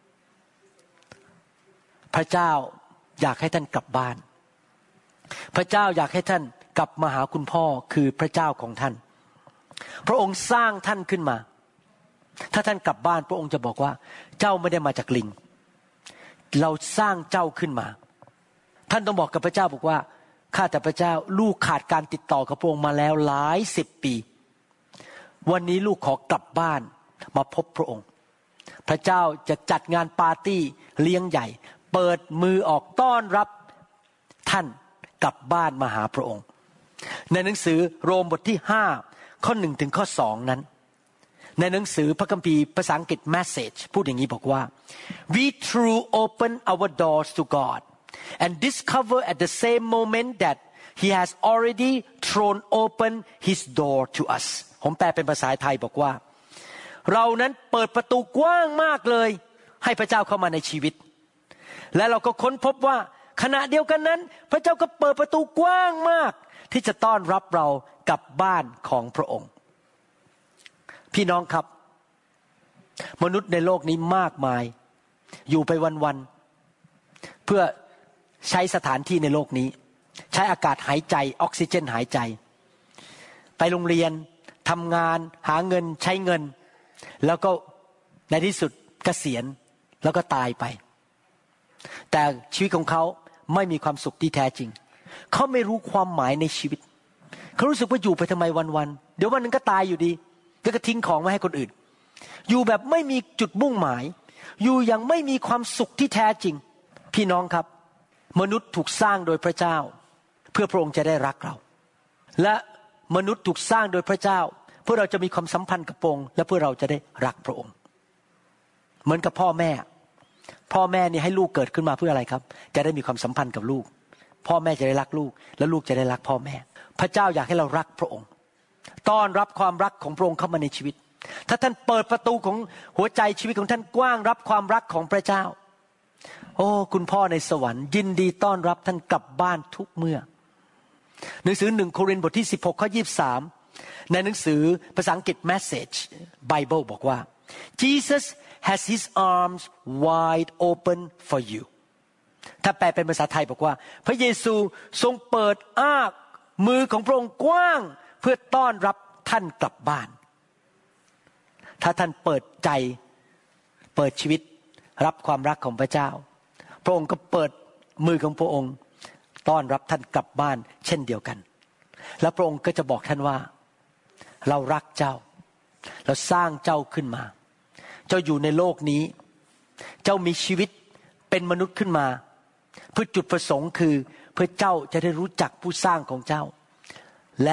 พระเจ้าอยากให้ท่านกลับบ้านพระเจ้าอยากให้ท่านกลับมาหาคุณพ่อคือพระเจ้าของท่านพระองค์สร้างท่านขึ้นมาถ้าท่านกลับบ้านพระองค์จะบอกว่าเจ้าไม่ได้มาจากลิงเราสร้างเจ้าขึ้นมาท่านต้องบอกกับพระเจ้าบอกว่าข้าแต่พระเจ้าลูกขาดการติดต่อกับพระองค์มาแล้วหลายสิบปีวันนี้ลูกขอกลับบ้านมาพบพระองค์พระเจ้าจะจัดงานปาร์ตี้เลี้ยงใหญ่เปิดมือออกต้อนรับท่านกลับบ้านมาหาพระองค์ในหนังสือโรมบทที่ห้าข้อหนึ่งถึงข้อสองนั้นในหนังสือพระคัมภีร์ภาษาอังกฤษ Message พูดอย่างนี้บอกว่า We threw open our doors to God and discover at the same moment that He has already thrown open His door to us ผมแปลเป็นภาษาไทยบอกว่าเรานั้นเปิดประตูกว้างมากเลยให้พระเจ้าเข้ามาในชีวิตและเราก็ค้นพบว่าขณะเดียวกันนั้นพระเจ้าก็เปิดประตูกว้างมากที่จะต้อนรับเรากลับบ้านของพระองค์พี่น้องครับมนุษย์ในโลกนี้มากมายอยู่ไปวันๆเพื่อใช้สถานที่ในโลกนี้ใช้อากาศหายใจออกซิเจนหายใจไปโรงเรียนทำงานหาเงินใช้เงินแล้วก็ในที่สุดเกษียณแล้วก็ตายไปแต่ชีวิตของเขาไม่มีความสุขที่แท้จริงเขาไม่รู้ความหมายในชีวิตเขารู้สึกว่าอยู่ไปทำไมวันๆเดี๋ยววันนึงก็ตายอยู่ดีแล้วก็ทิ้งของไว้ให้คนอื่นอยู่แบบไม่มีจุดมุ่งหมายอยู่อย่างไม่มีความสุขที่แท้จริงพี่น้องครับมนุษย์ถูกสร้างโดยพระเจ้าเพื่อพระองค์จะได้รักเราและมนุษย์ถูกสร้างโดยพระเจ้าเพื่อเราจะมีความสัมพันธ์กับพระองค์และเพื่อเราจะได้รักพระองค์เหมือนกับพ่อแม่พ่อแม่นี่ให้ลูกเกิดขึ้นมาเพื่ออะไรครับจะได้มีความสัมพันธ์กับลูกพ่อแม่จะได้รักลูกและลูกจะได้รักพ่อแม่พระเจ้าอยากให้เรารักพระองค์ต้อนรับความรักของพระองค์เข้ามาในชีวิตถ้าท่านเปิดประตูของหัวใจชีวิตของท่านกว้างรับความรักของพระเจ้าโอ้คุณพ่อในสวรรค์ยินดีต้อนรับท่านกลับบ้านทุกเมื่อหนังสือหนึ่งโครินธ์บทที่สิบหกข้อยี่สิบสามในหนังสือภาษาอังกฤษ Message Bible บอกว่า Jesus has his arms wide open for you ถ้าแปลเป็นภาษาไทยบอกว่าพระเยซูทรงเปิดอ้ามือของพระองค์กว้างเพื่อต้อนรับท่านกลับบ้านถ้าท่านเปิดใจเปิดชีวิตรับความรักของพระเจ้าพระองค์ก็เปิดมือของพระองค์ต้อนรับท่านกลับบ้านเช่นเดียวกันและพระองค์ก็จะบอกท่านว่าเรารักเจ้าเราสร้างเจ้าขึ้นมาเจ้าอยู่ในโลกนี้เจ้ามีชีวิตเป็นมนุษย์ขึ้นมาเพื่อจุดประสงค์คือเพื่อเจ้าจะได้รู้จักผู้สร้างของเจ้าและ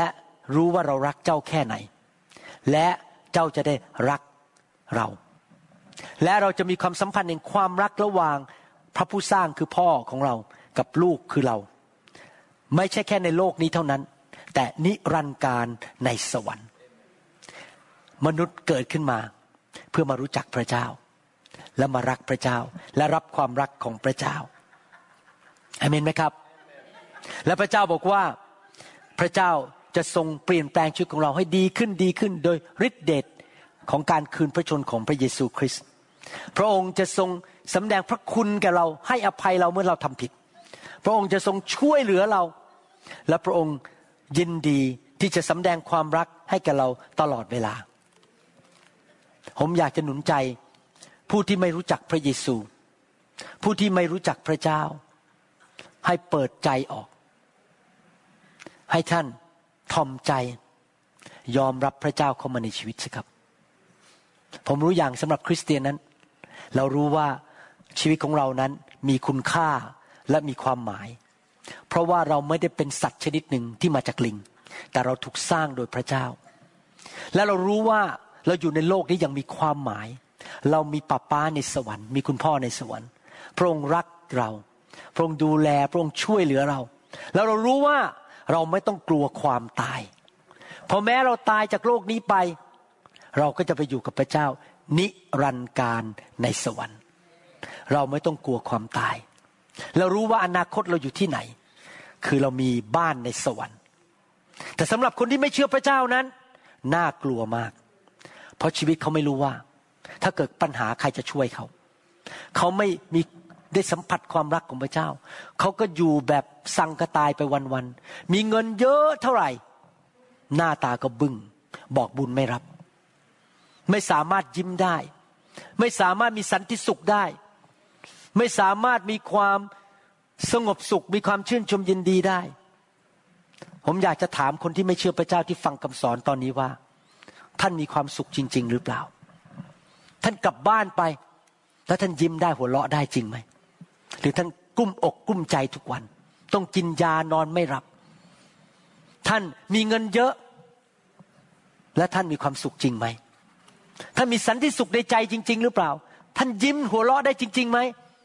รู้ว่าเรารักเจ้าแค่ไหนและเจ้าจะได้รักเราและเราจะมีความสัมพันธ์ในความรักระหว่างพระผู้สร้างคือพ่อของเรากับลูกคือเราไม่ใช่แค่ในโลกนี้เท่านั้นแต่นิรันดร์การในสวรรค์มนุษย์เกิดขึ้นมาเพื่อมารู้จักพระเจ้าและมารักพระเจ้าและรับความรักของพระเจ้าอาเมนไหมครับและพระเจ้าบอกว่าพระเจ้าจะทรงเปลี่ยนแปลงชีวิตของเราให้ดีขึ้นดีขึ้นโดยฤทธิเดชของการคืนพระชนของพระเยซูคริสต์พระองค์จะทรงสำแดงพระคุณแก่เราให้อภัยเราเมื่อเราทำผิดพระองค์จะทรงช่วยเหลือเราและพระองค์ยินดีที่จะสำแดงความรักให้แก่เราตลอดเวลาผมอยากจะหนุนใจผู้ที่ไม่รู้จักพระเยซูผู้ที่ไม่รู้จักพระเจ้าให้เปิดใจออกให้ท่านทอมใจยอมรับพระเจ้าเข้ามาในชีวิตสิครับผมรู้อย่างสำหรับคริสเตียนนั้นเรารู้ว่าชีวิตของเรานั้นมีคุณค่าและมีความหมายเพราะว่าเราไม่ได้เป็นสัตว์ชนิดหนึ่งที่มาจากลิงแต่เราถูกสร้างโดยพระเจ้าและเรารู้ว่าเราอยู่ในโลกนี้ยังมีความหมายเรามีป้าป้าในสวรรค์มีคุณพ่อในสวรรค์พระองค์รักเราพระองค์ดูแลพระองค์ช่วยเหลือเราแล้วเรารู้ว่าเราไม่ต้องกลัวความตายพอแม้เราตายจากโลกนี้ไปเราก็จะไปอยู่กับพระเจ้านิรันดร์การในสวรรค์เราไม่ต้องกลัวความตายเรารู้ว่าอนาคตเราอยู่ที่ไหนคือเรามีบ้านในสวรรค์แต่สำหรับคนที่ไม่เชื่อพระเจ้านั้นน่ากลัวมากเพราะชีวิตเขาไม่รู้ว่าถ้าเกิดปัญหาใครจะช่วยเขาเขาไม่มีได้สัมผัสความรักของพระเจ้าเขาก็อยู่แบบสังกตายไปวันๆมีเงินเยอะเท่าไหร่หน้าตาก็บึ้งบอกบุญไม่รับไม่สามารถยิ้มได้ไม่สามารถมีสันติสุขได้ไม่สามารถมีความสงบสุขมีความชื่นชมยินดีได้ผมอยากจะถามคนที่ไม่เชื่อพระเจ้าที่ฟังคำสอนตอนนี้ว่าท่านมีความสุขจริงๆหรือเปล่าท่านกลับบ้านไปแล้วท่านยิ้มได้หัวเราะได้จริงไหมหรือท่านกลุ้มอกกลุ้มใจทุกวันต้องกินยานอนไม่หลับท่านมีเงินเยอะและท่านมีความสุขจริงไหมท่านมีสันติสุขในใจจริงๆหรือเปล่าท่านยิ้มหัวเราะได้จริงๆไหม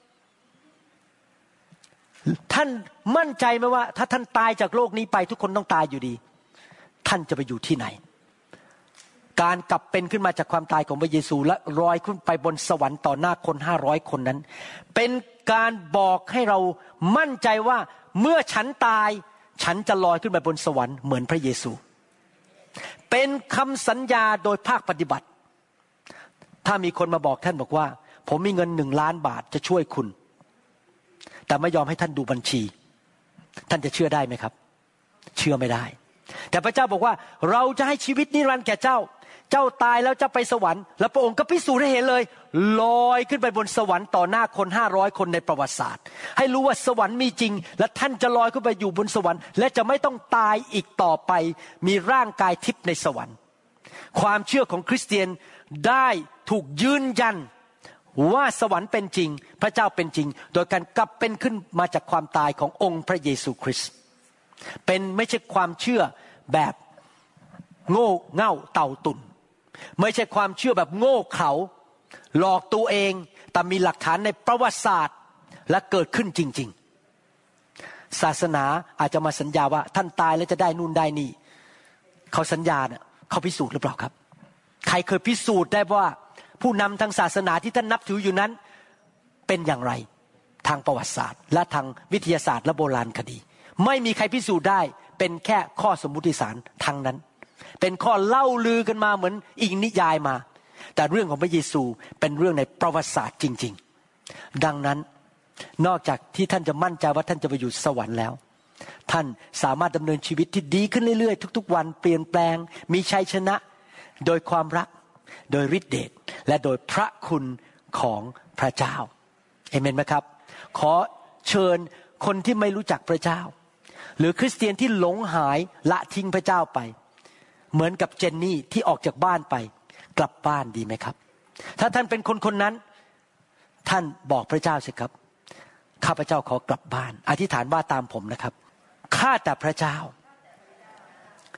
ท่านมั่นใจไหมว่าถ้าท่านตายจากโลกนี้ไปทุกคนต้องตายอยู่ดีท่านจะไปอยู่ที่ไหนการกลับเป็นขึ้นมาจากความตายของพระเยซูและลอยขึ้นไปบนสวรรค์ต่อหน้าคนห้าร้อยคนนั้นเป็นการบอกให้เรามั่นใจว่าเมื่อฉันตายฉันจะลอยขึ้นไปบนสวรรค์เหมือนพระเยซูเป็นคำสัญญาโดยภาคปฏิบัติถ้ามีคนมาบอกท่านบอกว่าผมมีเงินหนึ่งล้านบาทจะช่วยคุณแต่ไม่ยอมให้ท่านดูบัญชีท่านจะเชื่อได้ไหมครับเชื่อไม่ได้แต่พระเจ้าบอกว่าเราจะให้ชีวิตนิรันดร์แก่เจ้าเจ้าตายแล้วจะไปสวรรค์แล้วพระองค์ก็พิสูจน์ให้เห็นเลยลอยขึ้นไปบนสวรรค์ต่อหน้าคนห้าร้อยคนในประวัติศาสตร์ให้รู้ว่าสวรรค์มีจริงและท่านจะลอยขึ้นไปอยู่บนสวรรค์และจะไม่ต้องตายอีกต่อไปมีร่างกายทิพย์ในสวรรค์ความเชื่อของคริสเตียนได้ถูกยืนยันว่าสวรรค์เป็นจริงพระเจ้าเป็นจริงโดยการกลับเป็นขึ้นมาจากความตายขององค์พระเยซูคริสต์เป็นไม่ใช่ความเชื่อแบบโง่เง่าเต่าตุ่นไม่ใช่ความเชื่อแบบโง่เขลาหลอกตัวเองแต่มีหลักฐานในประวัติศาสตร์และเกิดขึ้นจริงๆศาสนาอาจจะมาสัญญาว่าท่านตายแล้วจะได้นู่นได้นี่เขาสัญญาเนี่ยเขาพิสูจน์หรือเปล่าครับใครเคยพิสูจน์ได้ว่าผู้นำทางศาสนาที่ท่านนับถืออยู่นั้นเป็นอย่างไรทางประวัติศาสตร์และทางวิทยาศาสตร์และโบราณคดีไม่มีใครพิสูจน์ได้เป็นแค่ข้อสมมุติฐานทั้งนั้นเป็นข้อเล่าลือกันมาเหมือนอิงนิยายมาแต่เรื่องของพระเยซูเป็นเรื่องในประวัติศาสตร์จริงๆดังนั้นนอกจากที่ท่านจะมั่นใจว่าท่านจะไปอยู่สวรรค์แล้วท่านสามารถดำเนินชีวิตที่ดีขึ้นเรื่อยๆทุกๆวันเปลี่ยนแปลงมีชัยชนะโดยความรักโดยฤทธิเดชและโดยพระคุณของพระเจ้าเอเมนไหมครับขอเชิญคนที่ไม่รู้จักพระเจ้าหรือคริสเตียนที่หลงหายละทิ้งพระเจ้าไปเหมือนกับเจนนี่ที่ออกจากบ้านไปกลับบ้านดีไหมครับถ้าท่านเป็นคนคนนั้นท่านบอกพระเจ้าสิครับข้าพเจ้าขอกลับบ้านอธิษฐานว่าตามผมนะครับข้าแต่พระเจ้า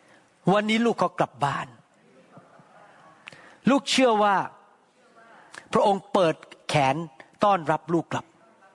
วันนี้ลูกเขากลับบ้านลูกเชื่อว่าพระองค์เปิดแขนต้อนรับลูกกลับ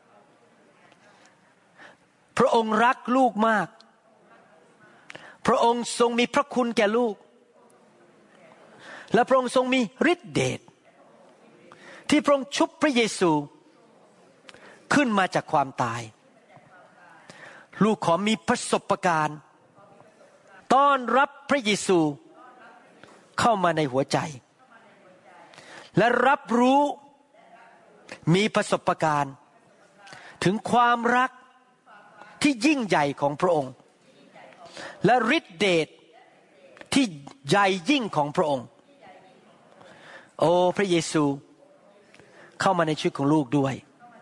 พระองค์รักลูกมากพระองค์ทรงมีพระคุณแก่ลูกและพระองค์ทรงมีฤทธิเดชที่พระองค์ชุบพระเยซูขึ้นมาจากความตายลูกขอมีประสบการณ์ต้อนรับพระเยซูเข้ามาในหัวใจและรับรู้มีประสบการณ์ถึงความรักที่ยิ่งใหญ่ของพระองค์และฤทธิเดชที่ใหญ่ยิ่งของพระองค์โอ้พระเยซูเข้ามาในชีวิตของลูกด้วย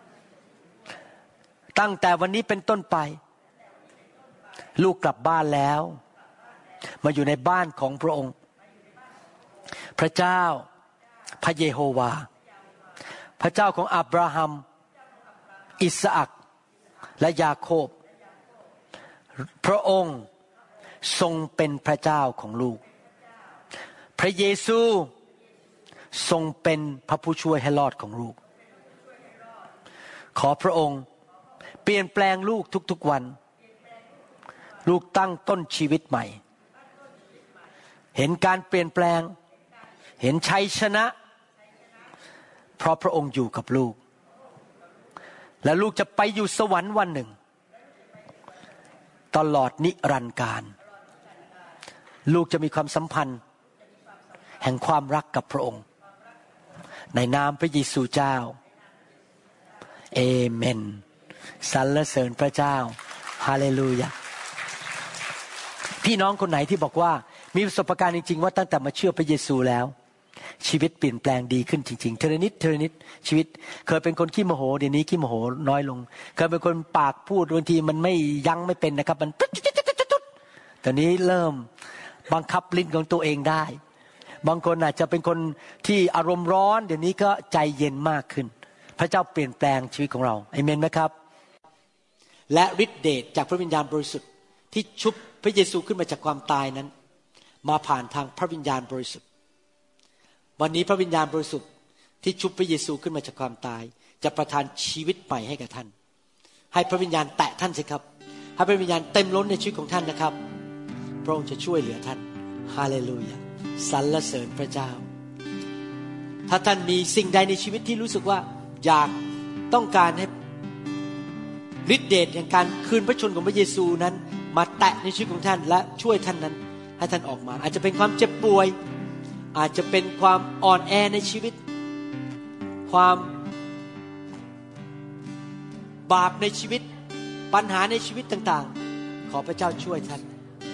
ตั้งแต่วันนี้เป็นต้นไปลูกกลับบ้านแล้วมาอยู่ในบ้านของพระองค์พระเจ้าพระเยโฮวาพระเจ้าของอับราฮัมอิสอัคและยาโคบพระองค์ทรงเป็นพระเจ้าของลูกพระเยซูทรงเป็นพระผู้ช่วยให้รอดของลูกขอพระองค์เปลี่ยนแปลงลูกทุกๆวันลูกตั้งต้นชีวิตใหม่เห็นการเปลี่ยนแปลงเห็นชัยชนะเพราะพระองค์อยู่กับลูกและลูกจะไปอยู่สวรรค์วันหนึ่งตลอดนิรันดร์กาลลูกจะมีความสัมพันธ์แห่งความรักกับพระองค์ในนามพระเยซูเจ้าเอเมนสรรเสริญพระเจ้าฮาเลลูยาพี่น้องคนไหนที่บอกว่ามีประสบการณ์จริงๆว่าตั้งแต่มาเชื่อพระเยซูแล้วชีวิตเปลี่ยนแปลงดีขึ้นจริงๆเทระนิดเทระนิดชีวิตเคยเป็นคนขี้โมโหเดี๋ยวนี้ขี้โมโหน้อยลงเคยเป็นคนปากพูดบางทีมันไม่ยั้งไม่เป็นนะครับมันตอนนี้เริ่มบังคับลิ้นของตัวเองได้บางคนอาจจะเป็นคนที่อารมณ์ร้อนเดี๋ยวนี้ก็ใจเย็นมากขึ้นพระเจ้าเปลี่ยนแปลงชีวิตของเราอาเมนไหมครับและฤทธิเดชจากพระวิญญาณบริสุทธิ์ที่ชุบพระเยซูขึ้นมาจากความตายนั้นมาผ่านทางพระวิญญาณบริสุทธิ์วันนี้พระวิญญาณบริสุทธิ์ที่ชุบพระเยซูขึ้นมาจากความตายจะประทานชีวิตใหม่ให้กับท่านให้พระวิญญาณแตะท่านสิครับให้พระวิญญาณเต็มล้นในชีวิตของท่านนะครับพระองค์จะช่วยเหลือท่านฮาเลลูยาสรรเสริญพระเจ้าถ้าท่านมีสิ่งใดในชีวิตที่รู้สึกว่าอยากต้องการให้ฤทธิเดชแห่งการคืนพระชนของพระเยซูนั้นมาแตะในชีวิตของท่านและช่วยท่านนั้นให้ท่านออกมาอาจจะเป็นความเจ็บป่วยอาจจะเป็นความอ่อนแอในชีวิตความบาปในชีวิตปัญหาในชีวิตต่างๆขอพระเจ้าช่วยท่าน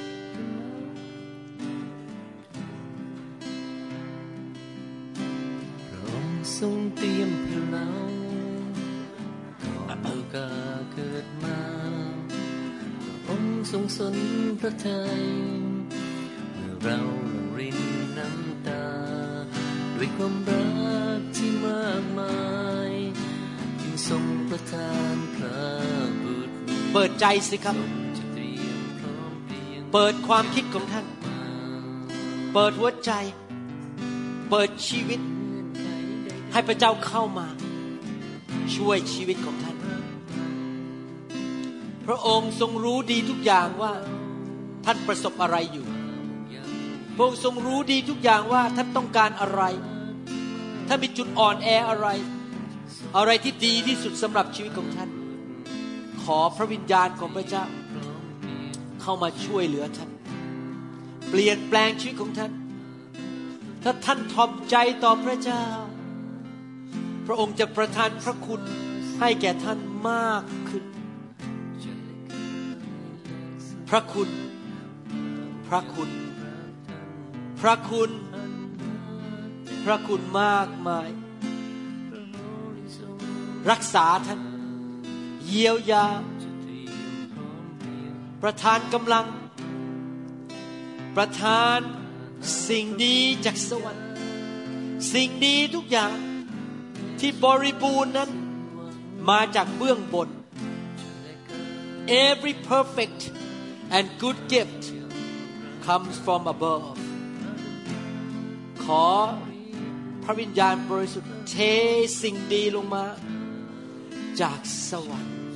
พระองค์ทรงเตรียมเพื่อเราก่อนเราก็เกิดมาพระองค์ทรงสนพระทัยเมื่อเราหลั่งรินน้ำตาด้วยความรักที่มากมายจึงทรงประทานพระบุตรเปิดใจสิครับเปิดความคิดของท่านเปิดหัวใจเปิดชีวิตให้พระเจ้าเข้ามาช่วยชีวิตของท่านพระองค์ทรงรู้ดีทุกอย่างว่าท่านประสบอะไรอยู่พระองค์ทรงรู้ดีทุกอย่างว่าท่านต้องการอะไรท่านมีจุดอ่อนแออะไรอะไรที่ดีที่สุดสำหรับชีวิตของท่านขอพระวิญญาณของพระเจ้าเข้ามาช่วยเหลือท่านเปลี่ยนแปลงชีวิตของท่านถ้าท่านถ่อมใจต่อพระเจ้าพระองค์จะประทานพระคุณให้แก่ท่านมากขึ้นพระคุณพระคุณพระคุณพระคุณมากมายรักษาท่านเยียวยาประทานกำลังประทานสิ่งดีจากสวรรค์สิ่งดีทุกอย่างที่บริบูรณ์นั้นมาจากเบื้องบน every perfect and good gift comes from above ขอพระวิญญาณบริสุทธิ์เทสิ่งดีลงมาจากสวรรค์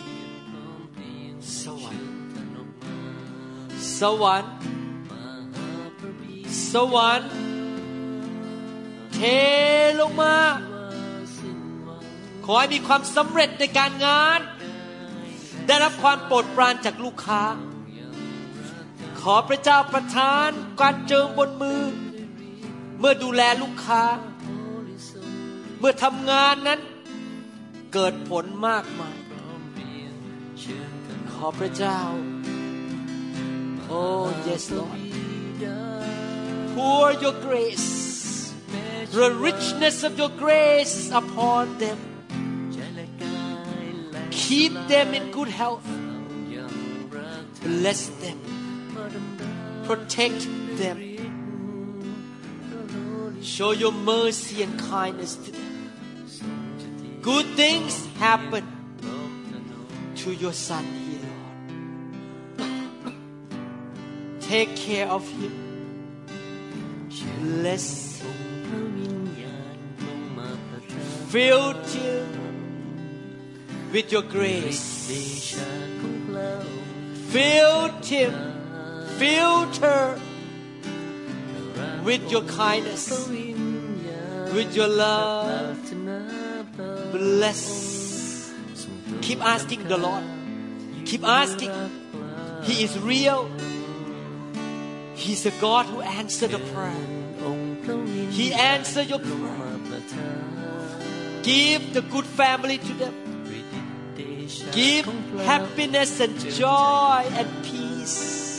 สวรรค์สวรรค์สวรรค์เทลงมาขอให้มีความสำเร็จในการงานได้รับความโปรดปรานจากลูกค้าขอพระเจ้าประทานการเจิมบนมือเมื่อดูแลลูกค้าเมื่อทำงานนั้นเกิดผลมากมายขอพระเจ้า Oh yes Lord pour your grace the richness of your grace upon them keep them in good health bless them protect them show your mercy and kindness to them good things happen to your son here Lord take care of him bless him fill him with your grace fill him filter with your kindness with your love bless keep asking the Lord keep asking He is real He's a God who answers the prayer He answers your prayer give the good family to them give happiness and joy and peace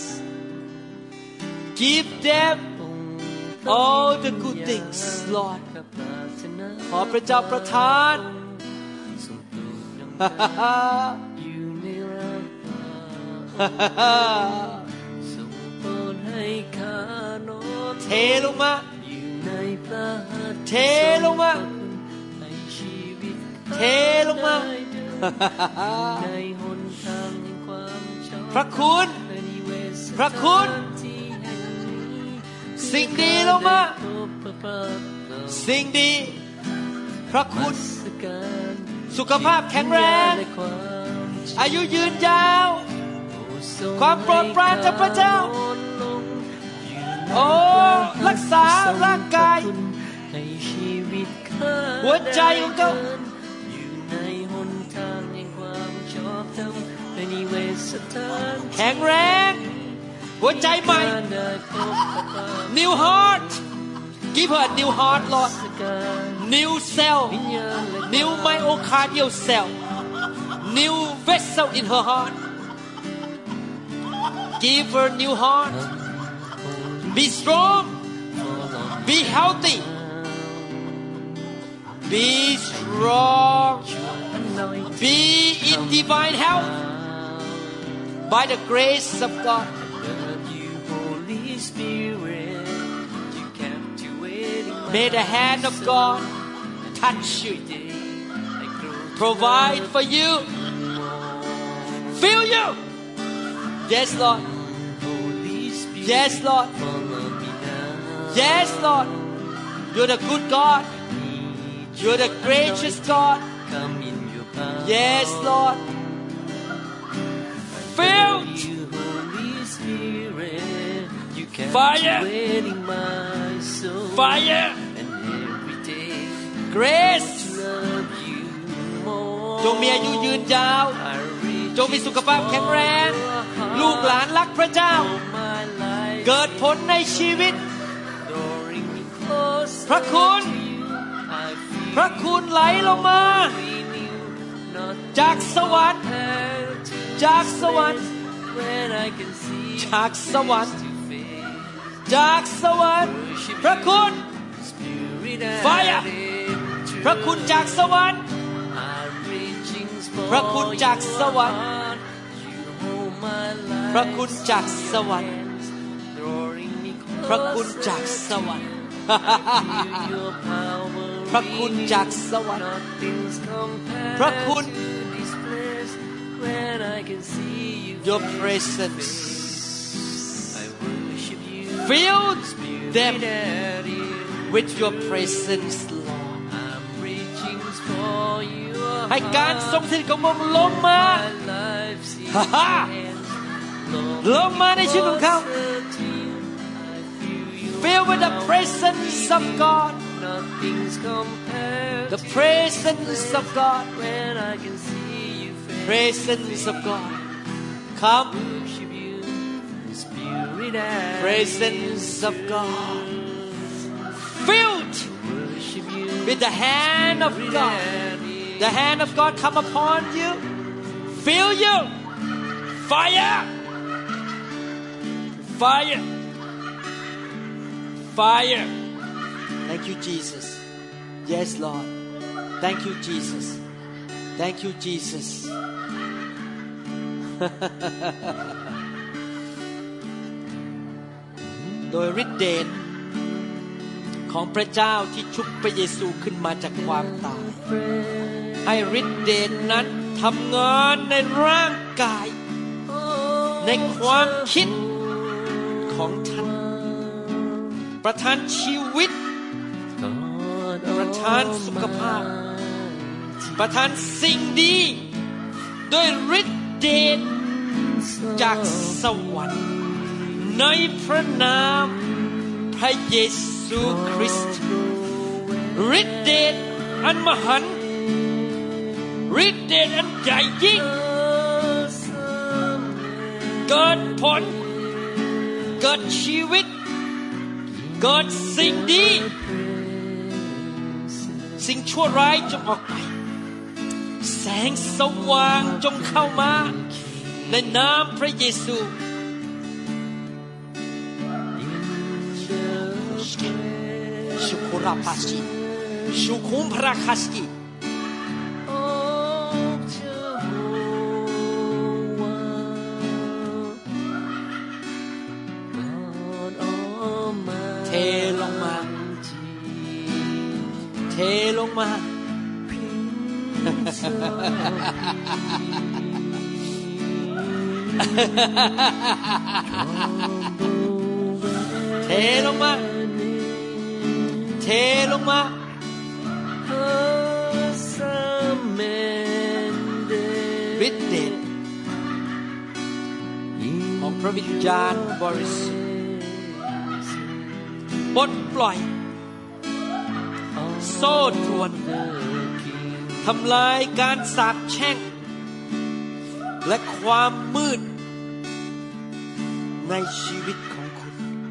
give them all the good things Lord ขอพระเจ้าประทานเทลงมาเทลงมาเทลงมาพระคุณพระคุณสิ่งดีลงมาสิ่งดีพระคุณสุขภาพแข็งแรงอายุยืนยาวความโปรดปรานจากพระเจ้าโอ้รักษาร่างกายหัวใจของเขาแข็งแรงหัวใจใหม่ New heart give her a new heart Lord new cell new myocardial cell new vessel in her heart give her new heart be strong be healthy be strong be in divine health by the grace of God May the hand of God touch you, provide for you, fill you. Yes, Lord. Yes, Lord. Yes, Lord. You're the good God. You're the gracious God. Yes, Lord. Filled. Fire. Fire. Grace จงมีอายุยืนยาวจงมีสุขภาพแข็งแรงลูกหลานรักพระเจ้าเกิดผลในชีวิตพระคุณพระคุณไหลลงมาจากสวรรค์จากสวรรค์จากสวรรค์จากสวรรค์พระคุณ Fire พระคุณจากสวรรค์พระคุณจากสวรรค์พระคุณจากสวรรค์พระคุณจากสวรรค์พระคุณจากสวรรค์พระคุณ Your presence Fill them with your presence, Lord. ให้การทรงสถิตของพระองค์ลงมาฮ่าฮ่าลงมาในชีวิตของเขา Fill with the presence of God, the presence of God, presence of God. Come, presence of God. Filled with the hand of God. The hand of God come upon you. Fill you. Fire. Fire. Fire. Thank you, Jesus. Yes, Lord. Thank you, Jesus. Thank you, Jesus. โดยฤทธิ์เดชของพระเจ้าที่ชุบพระเยซูขึ้นมาจากความตายให้ฤทธิ์เดชนั้นทำงานในร่างกายในความคิดของท่านประทานชีวิตประทานสุขภาพประทานสิ่งดีด้วยฤทธิ์เดชจากสวรรค์ในพระนามพระเยซูคริสต์ฤทธิ์เดชอันมหันต์ฤทธิ์เดชอันใหญ่ยิ่งเกิดผลเกิดชีวิตเกิดสิ่งดีสิ่งชั่วร้ายจงออกไปแสงสว่างจงเข้ามาในนามพระเยซูชุคุราพัสกิชุคุมพระคัสกิเทลงมาเทลงมาเทลงมาเทลงมาฤทธิ์เดชของพระวิญญาณบริสุทธิ์ปลดปล่อยโซ่ตรวนทำลายการสาปแช่งและความมืดในชีวิตของคุณ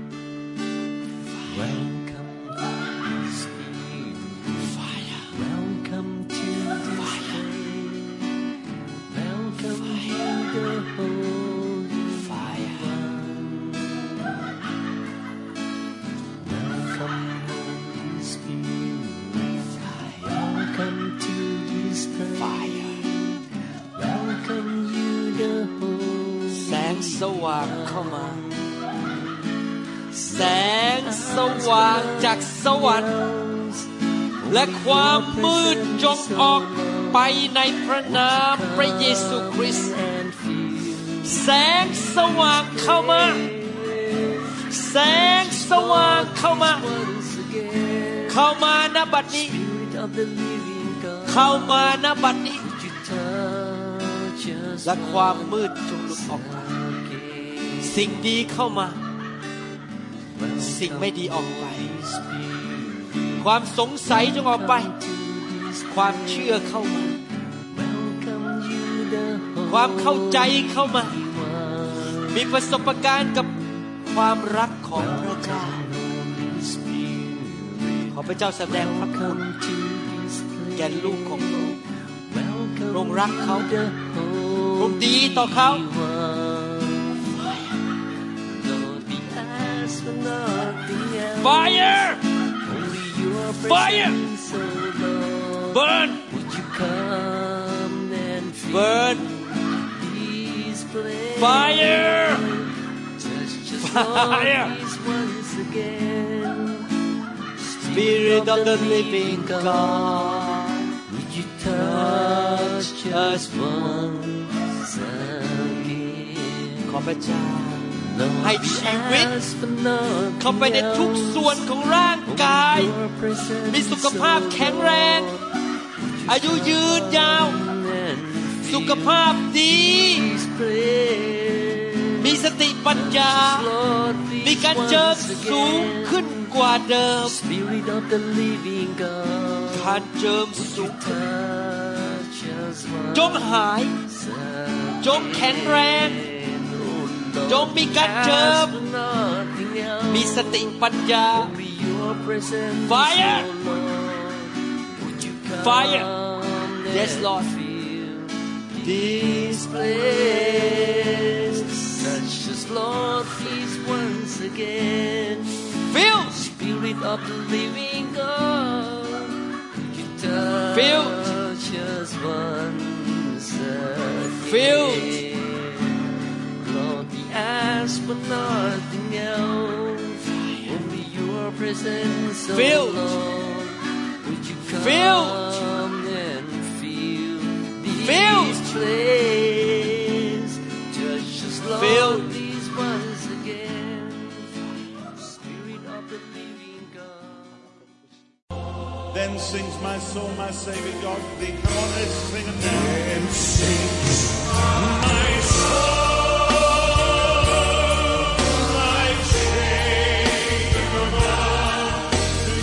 Welcome fire Welcome to fire Welcome to the Holy Fire Welcome Holy Spirit Welcome to this fire Welcome you the Holy แสงสว่างเข้ามาแสงสว่างจากสวรรค์และความมืดจงออกไปในพระนามพระเยซูคริสต์แสงสว่างเข้ามาแสงสว่างเข้ามาเข้ามาณบัดนี้เข้ามาณบัดนี้และความมืดจงหลุดออกไปสิ่งดีเข้ามาสิ่งไม่ดีออกไปความสงสัยจงออกไปความเชื่อเข้ามาความเข้าใจเข้ามามีประสบการณ์กับความรักของพระเจ้าขอพระเจ้าแสดงพระคุณแก่ลูกของพระองค์พระองค์รักเขาพระองค์ดีต่อเขาFire! Fire! Burn! Burn! Fire! Fire! Spirit of the living God, would you touch us once again? ขอพระเจ้าให้ชีวิตเข้าไปในทุกส่วนของร่างกายมีสุขภาพแข็งแรงอายุยืนยาวสุขภาพดีมีสติปัญญามีการเจิมสูงขึ้นกว่าเดิมการเจิมสูงขึ้นจงหายจงแข็งแรงจงมีการเจิมมีสติปัญญา Fire Fire Yes Lord This place Touch us Lord please once again Feel Spirit of the living God Feel Touch us once again Feel Lord we ask for nothing else Only your presence oh Feel Lord Would you come Feel and feel This place Touch us Lord please once again Spirit of the living God Then sings my soul, my Savior God to thee. Come on, let's sing it now. Then sings my soul, my Savior God to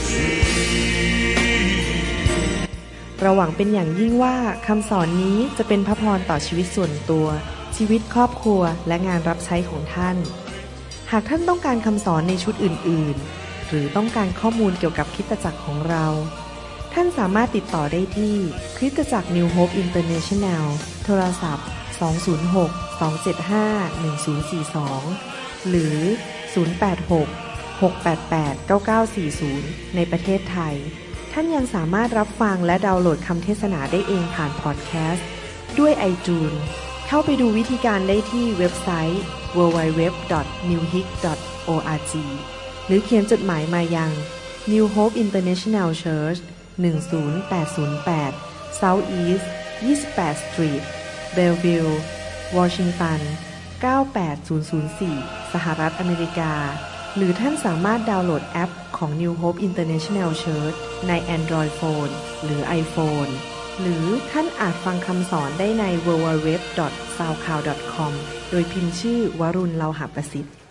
thee. เราหวังเป็นอย่างยิ่งว่าคำสอนนี้จะเป็นพระพรต่อชีวิตส่วนตัวชีวิตครอบครัวและงานรับใช้ของท่านหากท่านต้องการคำสอนในชุดอื่นๆหรือต้องการข้อมูลเกี่ยวกับคริสตจักรของเราท่านสามารถติดต่อได้ที่คริสตจักร New Hope International โทรศัพท์สอง ศูนย์ หก สอง เจ็ด ห้า หนึ่ง ศูนย์ สี่ สองหรือศูนย์ แปด หก หก แปด แปด เก้า เก้า สี่ ศูนย์ในประเทศไทยท่านยังสามารถรับฟังและดาวน์โหลดคำเทศนาได้เองผ่านพอดแคสต์ด้วย iTunes เข้าไปดูวิธีการได้ที่เว็บไซต์ ดับเบิลยู ดับเบิลยู ดับเบิลยู ดอท นิว ฮิก ดอท โอ อาร์ จี หรือเขียนจดหมายมายัง New Hope International Church หนึ่ง ศูนย์ แปด ศูนย์ แปด South East ยี่สิบแปด Street Bellevue Washington เก้า แปด ศูนย์ ศูนย์ สี่ สหรัฐอเมริกาหรือท่านสามารถดาวน์โหลดแอปของ New Hope International Church ใน Android Phone หรือ iPhone หรือท่านอาจฟังคำสอนได้ใน ดับเบิลยู ดับเบิลยู ดับเบิลยู ดอท ซาวด์คลาวด์ ดอท คอม โดยพิมพ์ชื่อวรุณ เลาหะประสิทธิ์